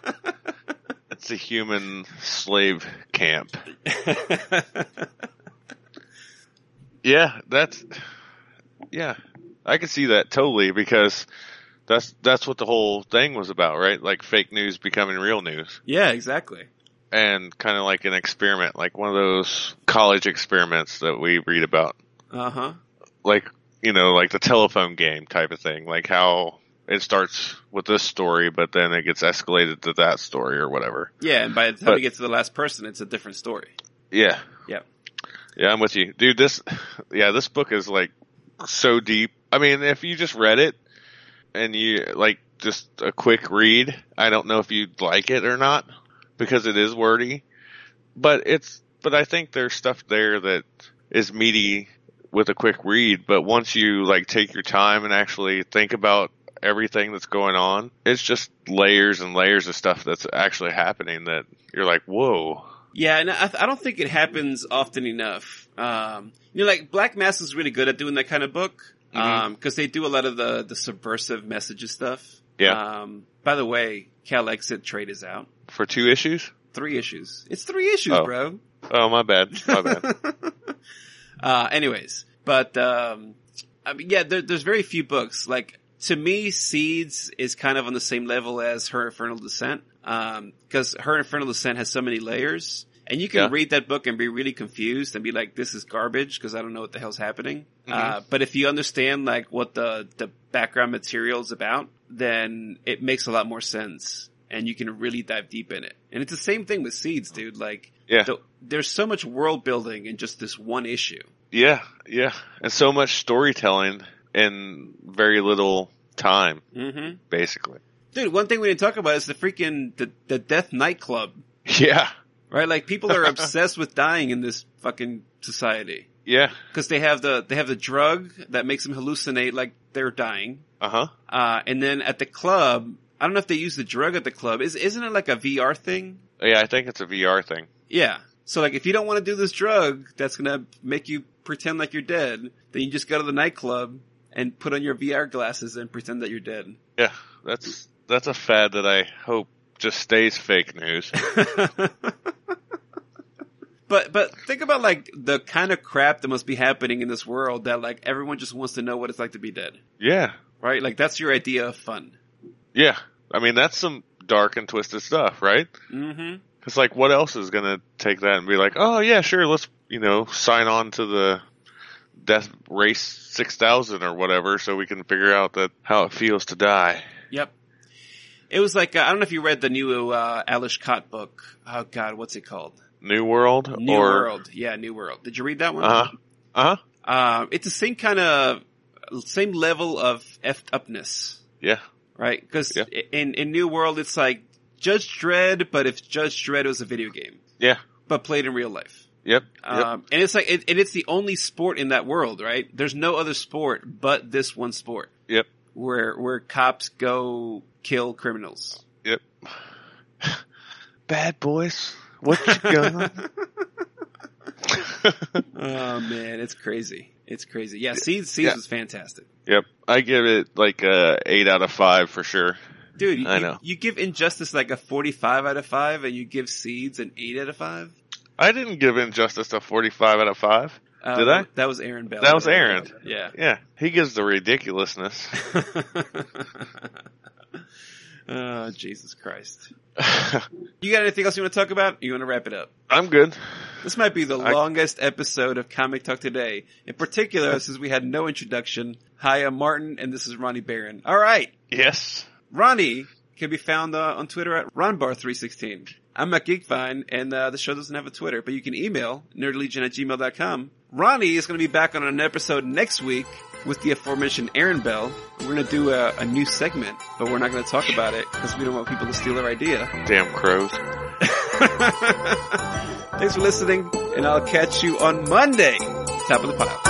It's a human slave camp. Yeah, that's yeah. I can see that totally because that's that's what the whole thing was about, right? Like fake news becoming real news. Yeah, exactly. And kind of like an experiment, like one of those college experiments that we read about. Uh huh. Like, you know, like the telephone game type of thing, like how it starts with this story, but then it gets escalated to that story or whatever. Yeah, and by the time But- we get to the last person, it's a different story. Yeah. Yeah. Yeah, I'm with you. Dude, this, yeah, this book is like so deep. I mean, if you just read it and you like just a quick read, I don't know if you'd like it or not because it is wordy, but it's, but I think there's stuff there that is meaty with a quick read. But once you like take your time and actually think about everything that's going on, it's just layers and layers of stuff that's actually happening that you're like, whoa. Yeah, and I, I don't think it happens often enough. Um, you know, like Black Mask is really good at doing that kind of book. Mm-hmm. Um, cause they do a lot of the, the subversive messages stuff. Yeah. Um, by the way, Cal Exit trade is out. For two issues? Three issues. It's three issues, oh. bro. Oh, my bad. My bad. uh, anyways, but, um, I mean, yeah, there, there's very few books. Like, to me, Seeds is kind of on the same level as Her Infernal Descent. Um, cause Her Infernal Descent has so many layers. And you can yeah. read that book and be really confused and be like, this is garbage because I don't know what the hell's happening. Mm-hmm. Uh, but if you understand like what the, the background material is about, then it makes a lot more sense and you can really dive deep in it. And it's the same thing with Seeds, dude. Like, yeah. the, there's so much world building in just this one issue. Yeah, yeah. And so much storytelling in very little time, Mm-hmm. basically. Dude, one thing we didn't talk about is the freaking, the, the Death nightclub. Yeah. Right? Like, people are obsessed with dying in this fucking society. Yeah. Cause they have the, they have the drug that makes them hallucinate like they're dying. Uh-huh. Uh, and then at the club, I don't know if they use the drug at the club. Is, isn't it like a V R thing? Yeah, I think it's a V R thing. Yeah. So like, if you don't want to do this drug that's gonna make you pretend like you're dead, then you just go to the nightclub and put on your V R glasses and pretend that you're dead. Yeah. That's, that's a fad that I hope just stays fake news. But, but think about like the kind of crap that must be happening in this world that like everyone just wants to know what it's like to be dead. Yeah. Right? Like that's your idea of fun. Yeah. I mean, that's some dark and twisted stuff, right? Mm-hmm. Cause like what else is gonna take that and be like, oh yeah, sure, let's, you know, sign on to the Death Race six thousand or whatever so we can figure out that how it feels to die. Yep. It was like, uh, I don't know if you read the new, uh, Alish Cott book. Oh god, what's it called? New World? New or... World. Yeah, New World. Did you read that one? Uh-huh. Uh-huh. Uh, it's the same kind of, same level of effed upness. Yeah. Right? Because yeah. in, in New World, it's like Judge Dredd, but if Judge Dredd was a video game. Yeah. But played in real life. Yep. Um, yep. and it's like, it, and it's the only sport in that world, right? There's no other sport but this one sport. Yep. Where, where cops go kill criminals. Yep. Bad boys. What you got? Oh man, it's crazy. It's crazy. Yeah, Seeds, Seeds yeah. was fantastic. Yep. I give it like a eight out of five for sure. Dude, you, I know. you give Injustice like a forty-five out of five and you give Seeds an eight out of five? I didn't give Injustice a forty-five out of five. Uh, Did I? That was Aaron Bell. That was Aaron. Yeah. Yeah. He gives the ridiculousness. Oh, Jesus Christ. You got anything else you want to talk about? Or you want to wrap it up? I'm good. This might be the I... longest episode of Comic Talk today. In particular, since we had no introduction. Hi, I'm Martin, and this is Ronnie Barron. All right. Yes. Ronnie can be found uh, on Twitter at Ron Bar three sixteen. I'm at Geekfine, and uh, the show doesn't have a Twitter, but you can email nerdlegion at gmail dot com. Ronnie is going to be back on an episode next week with the aforementioned Aaron Bell. We're going to do a, a new segment, but we're not going to talk about it because we don't want people to steal our idea. Damn crows. Thanks for listening, and I'll catch you on Monday. Top of the pile.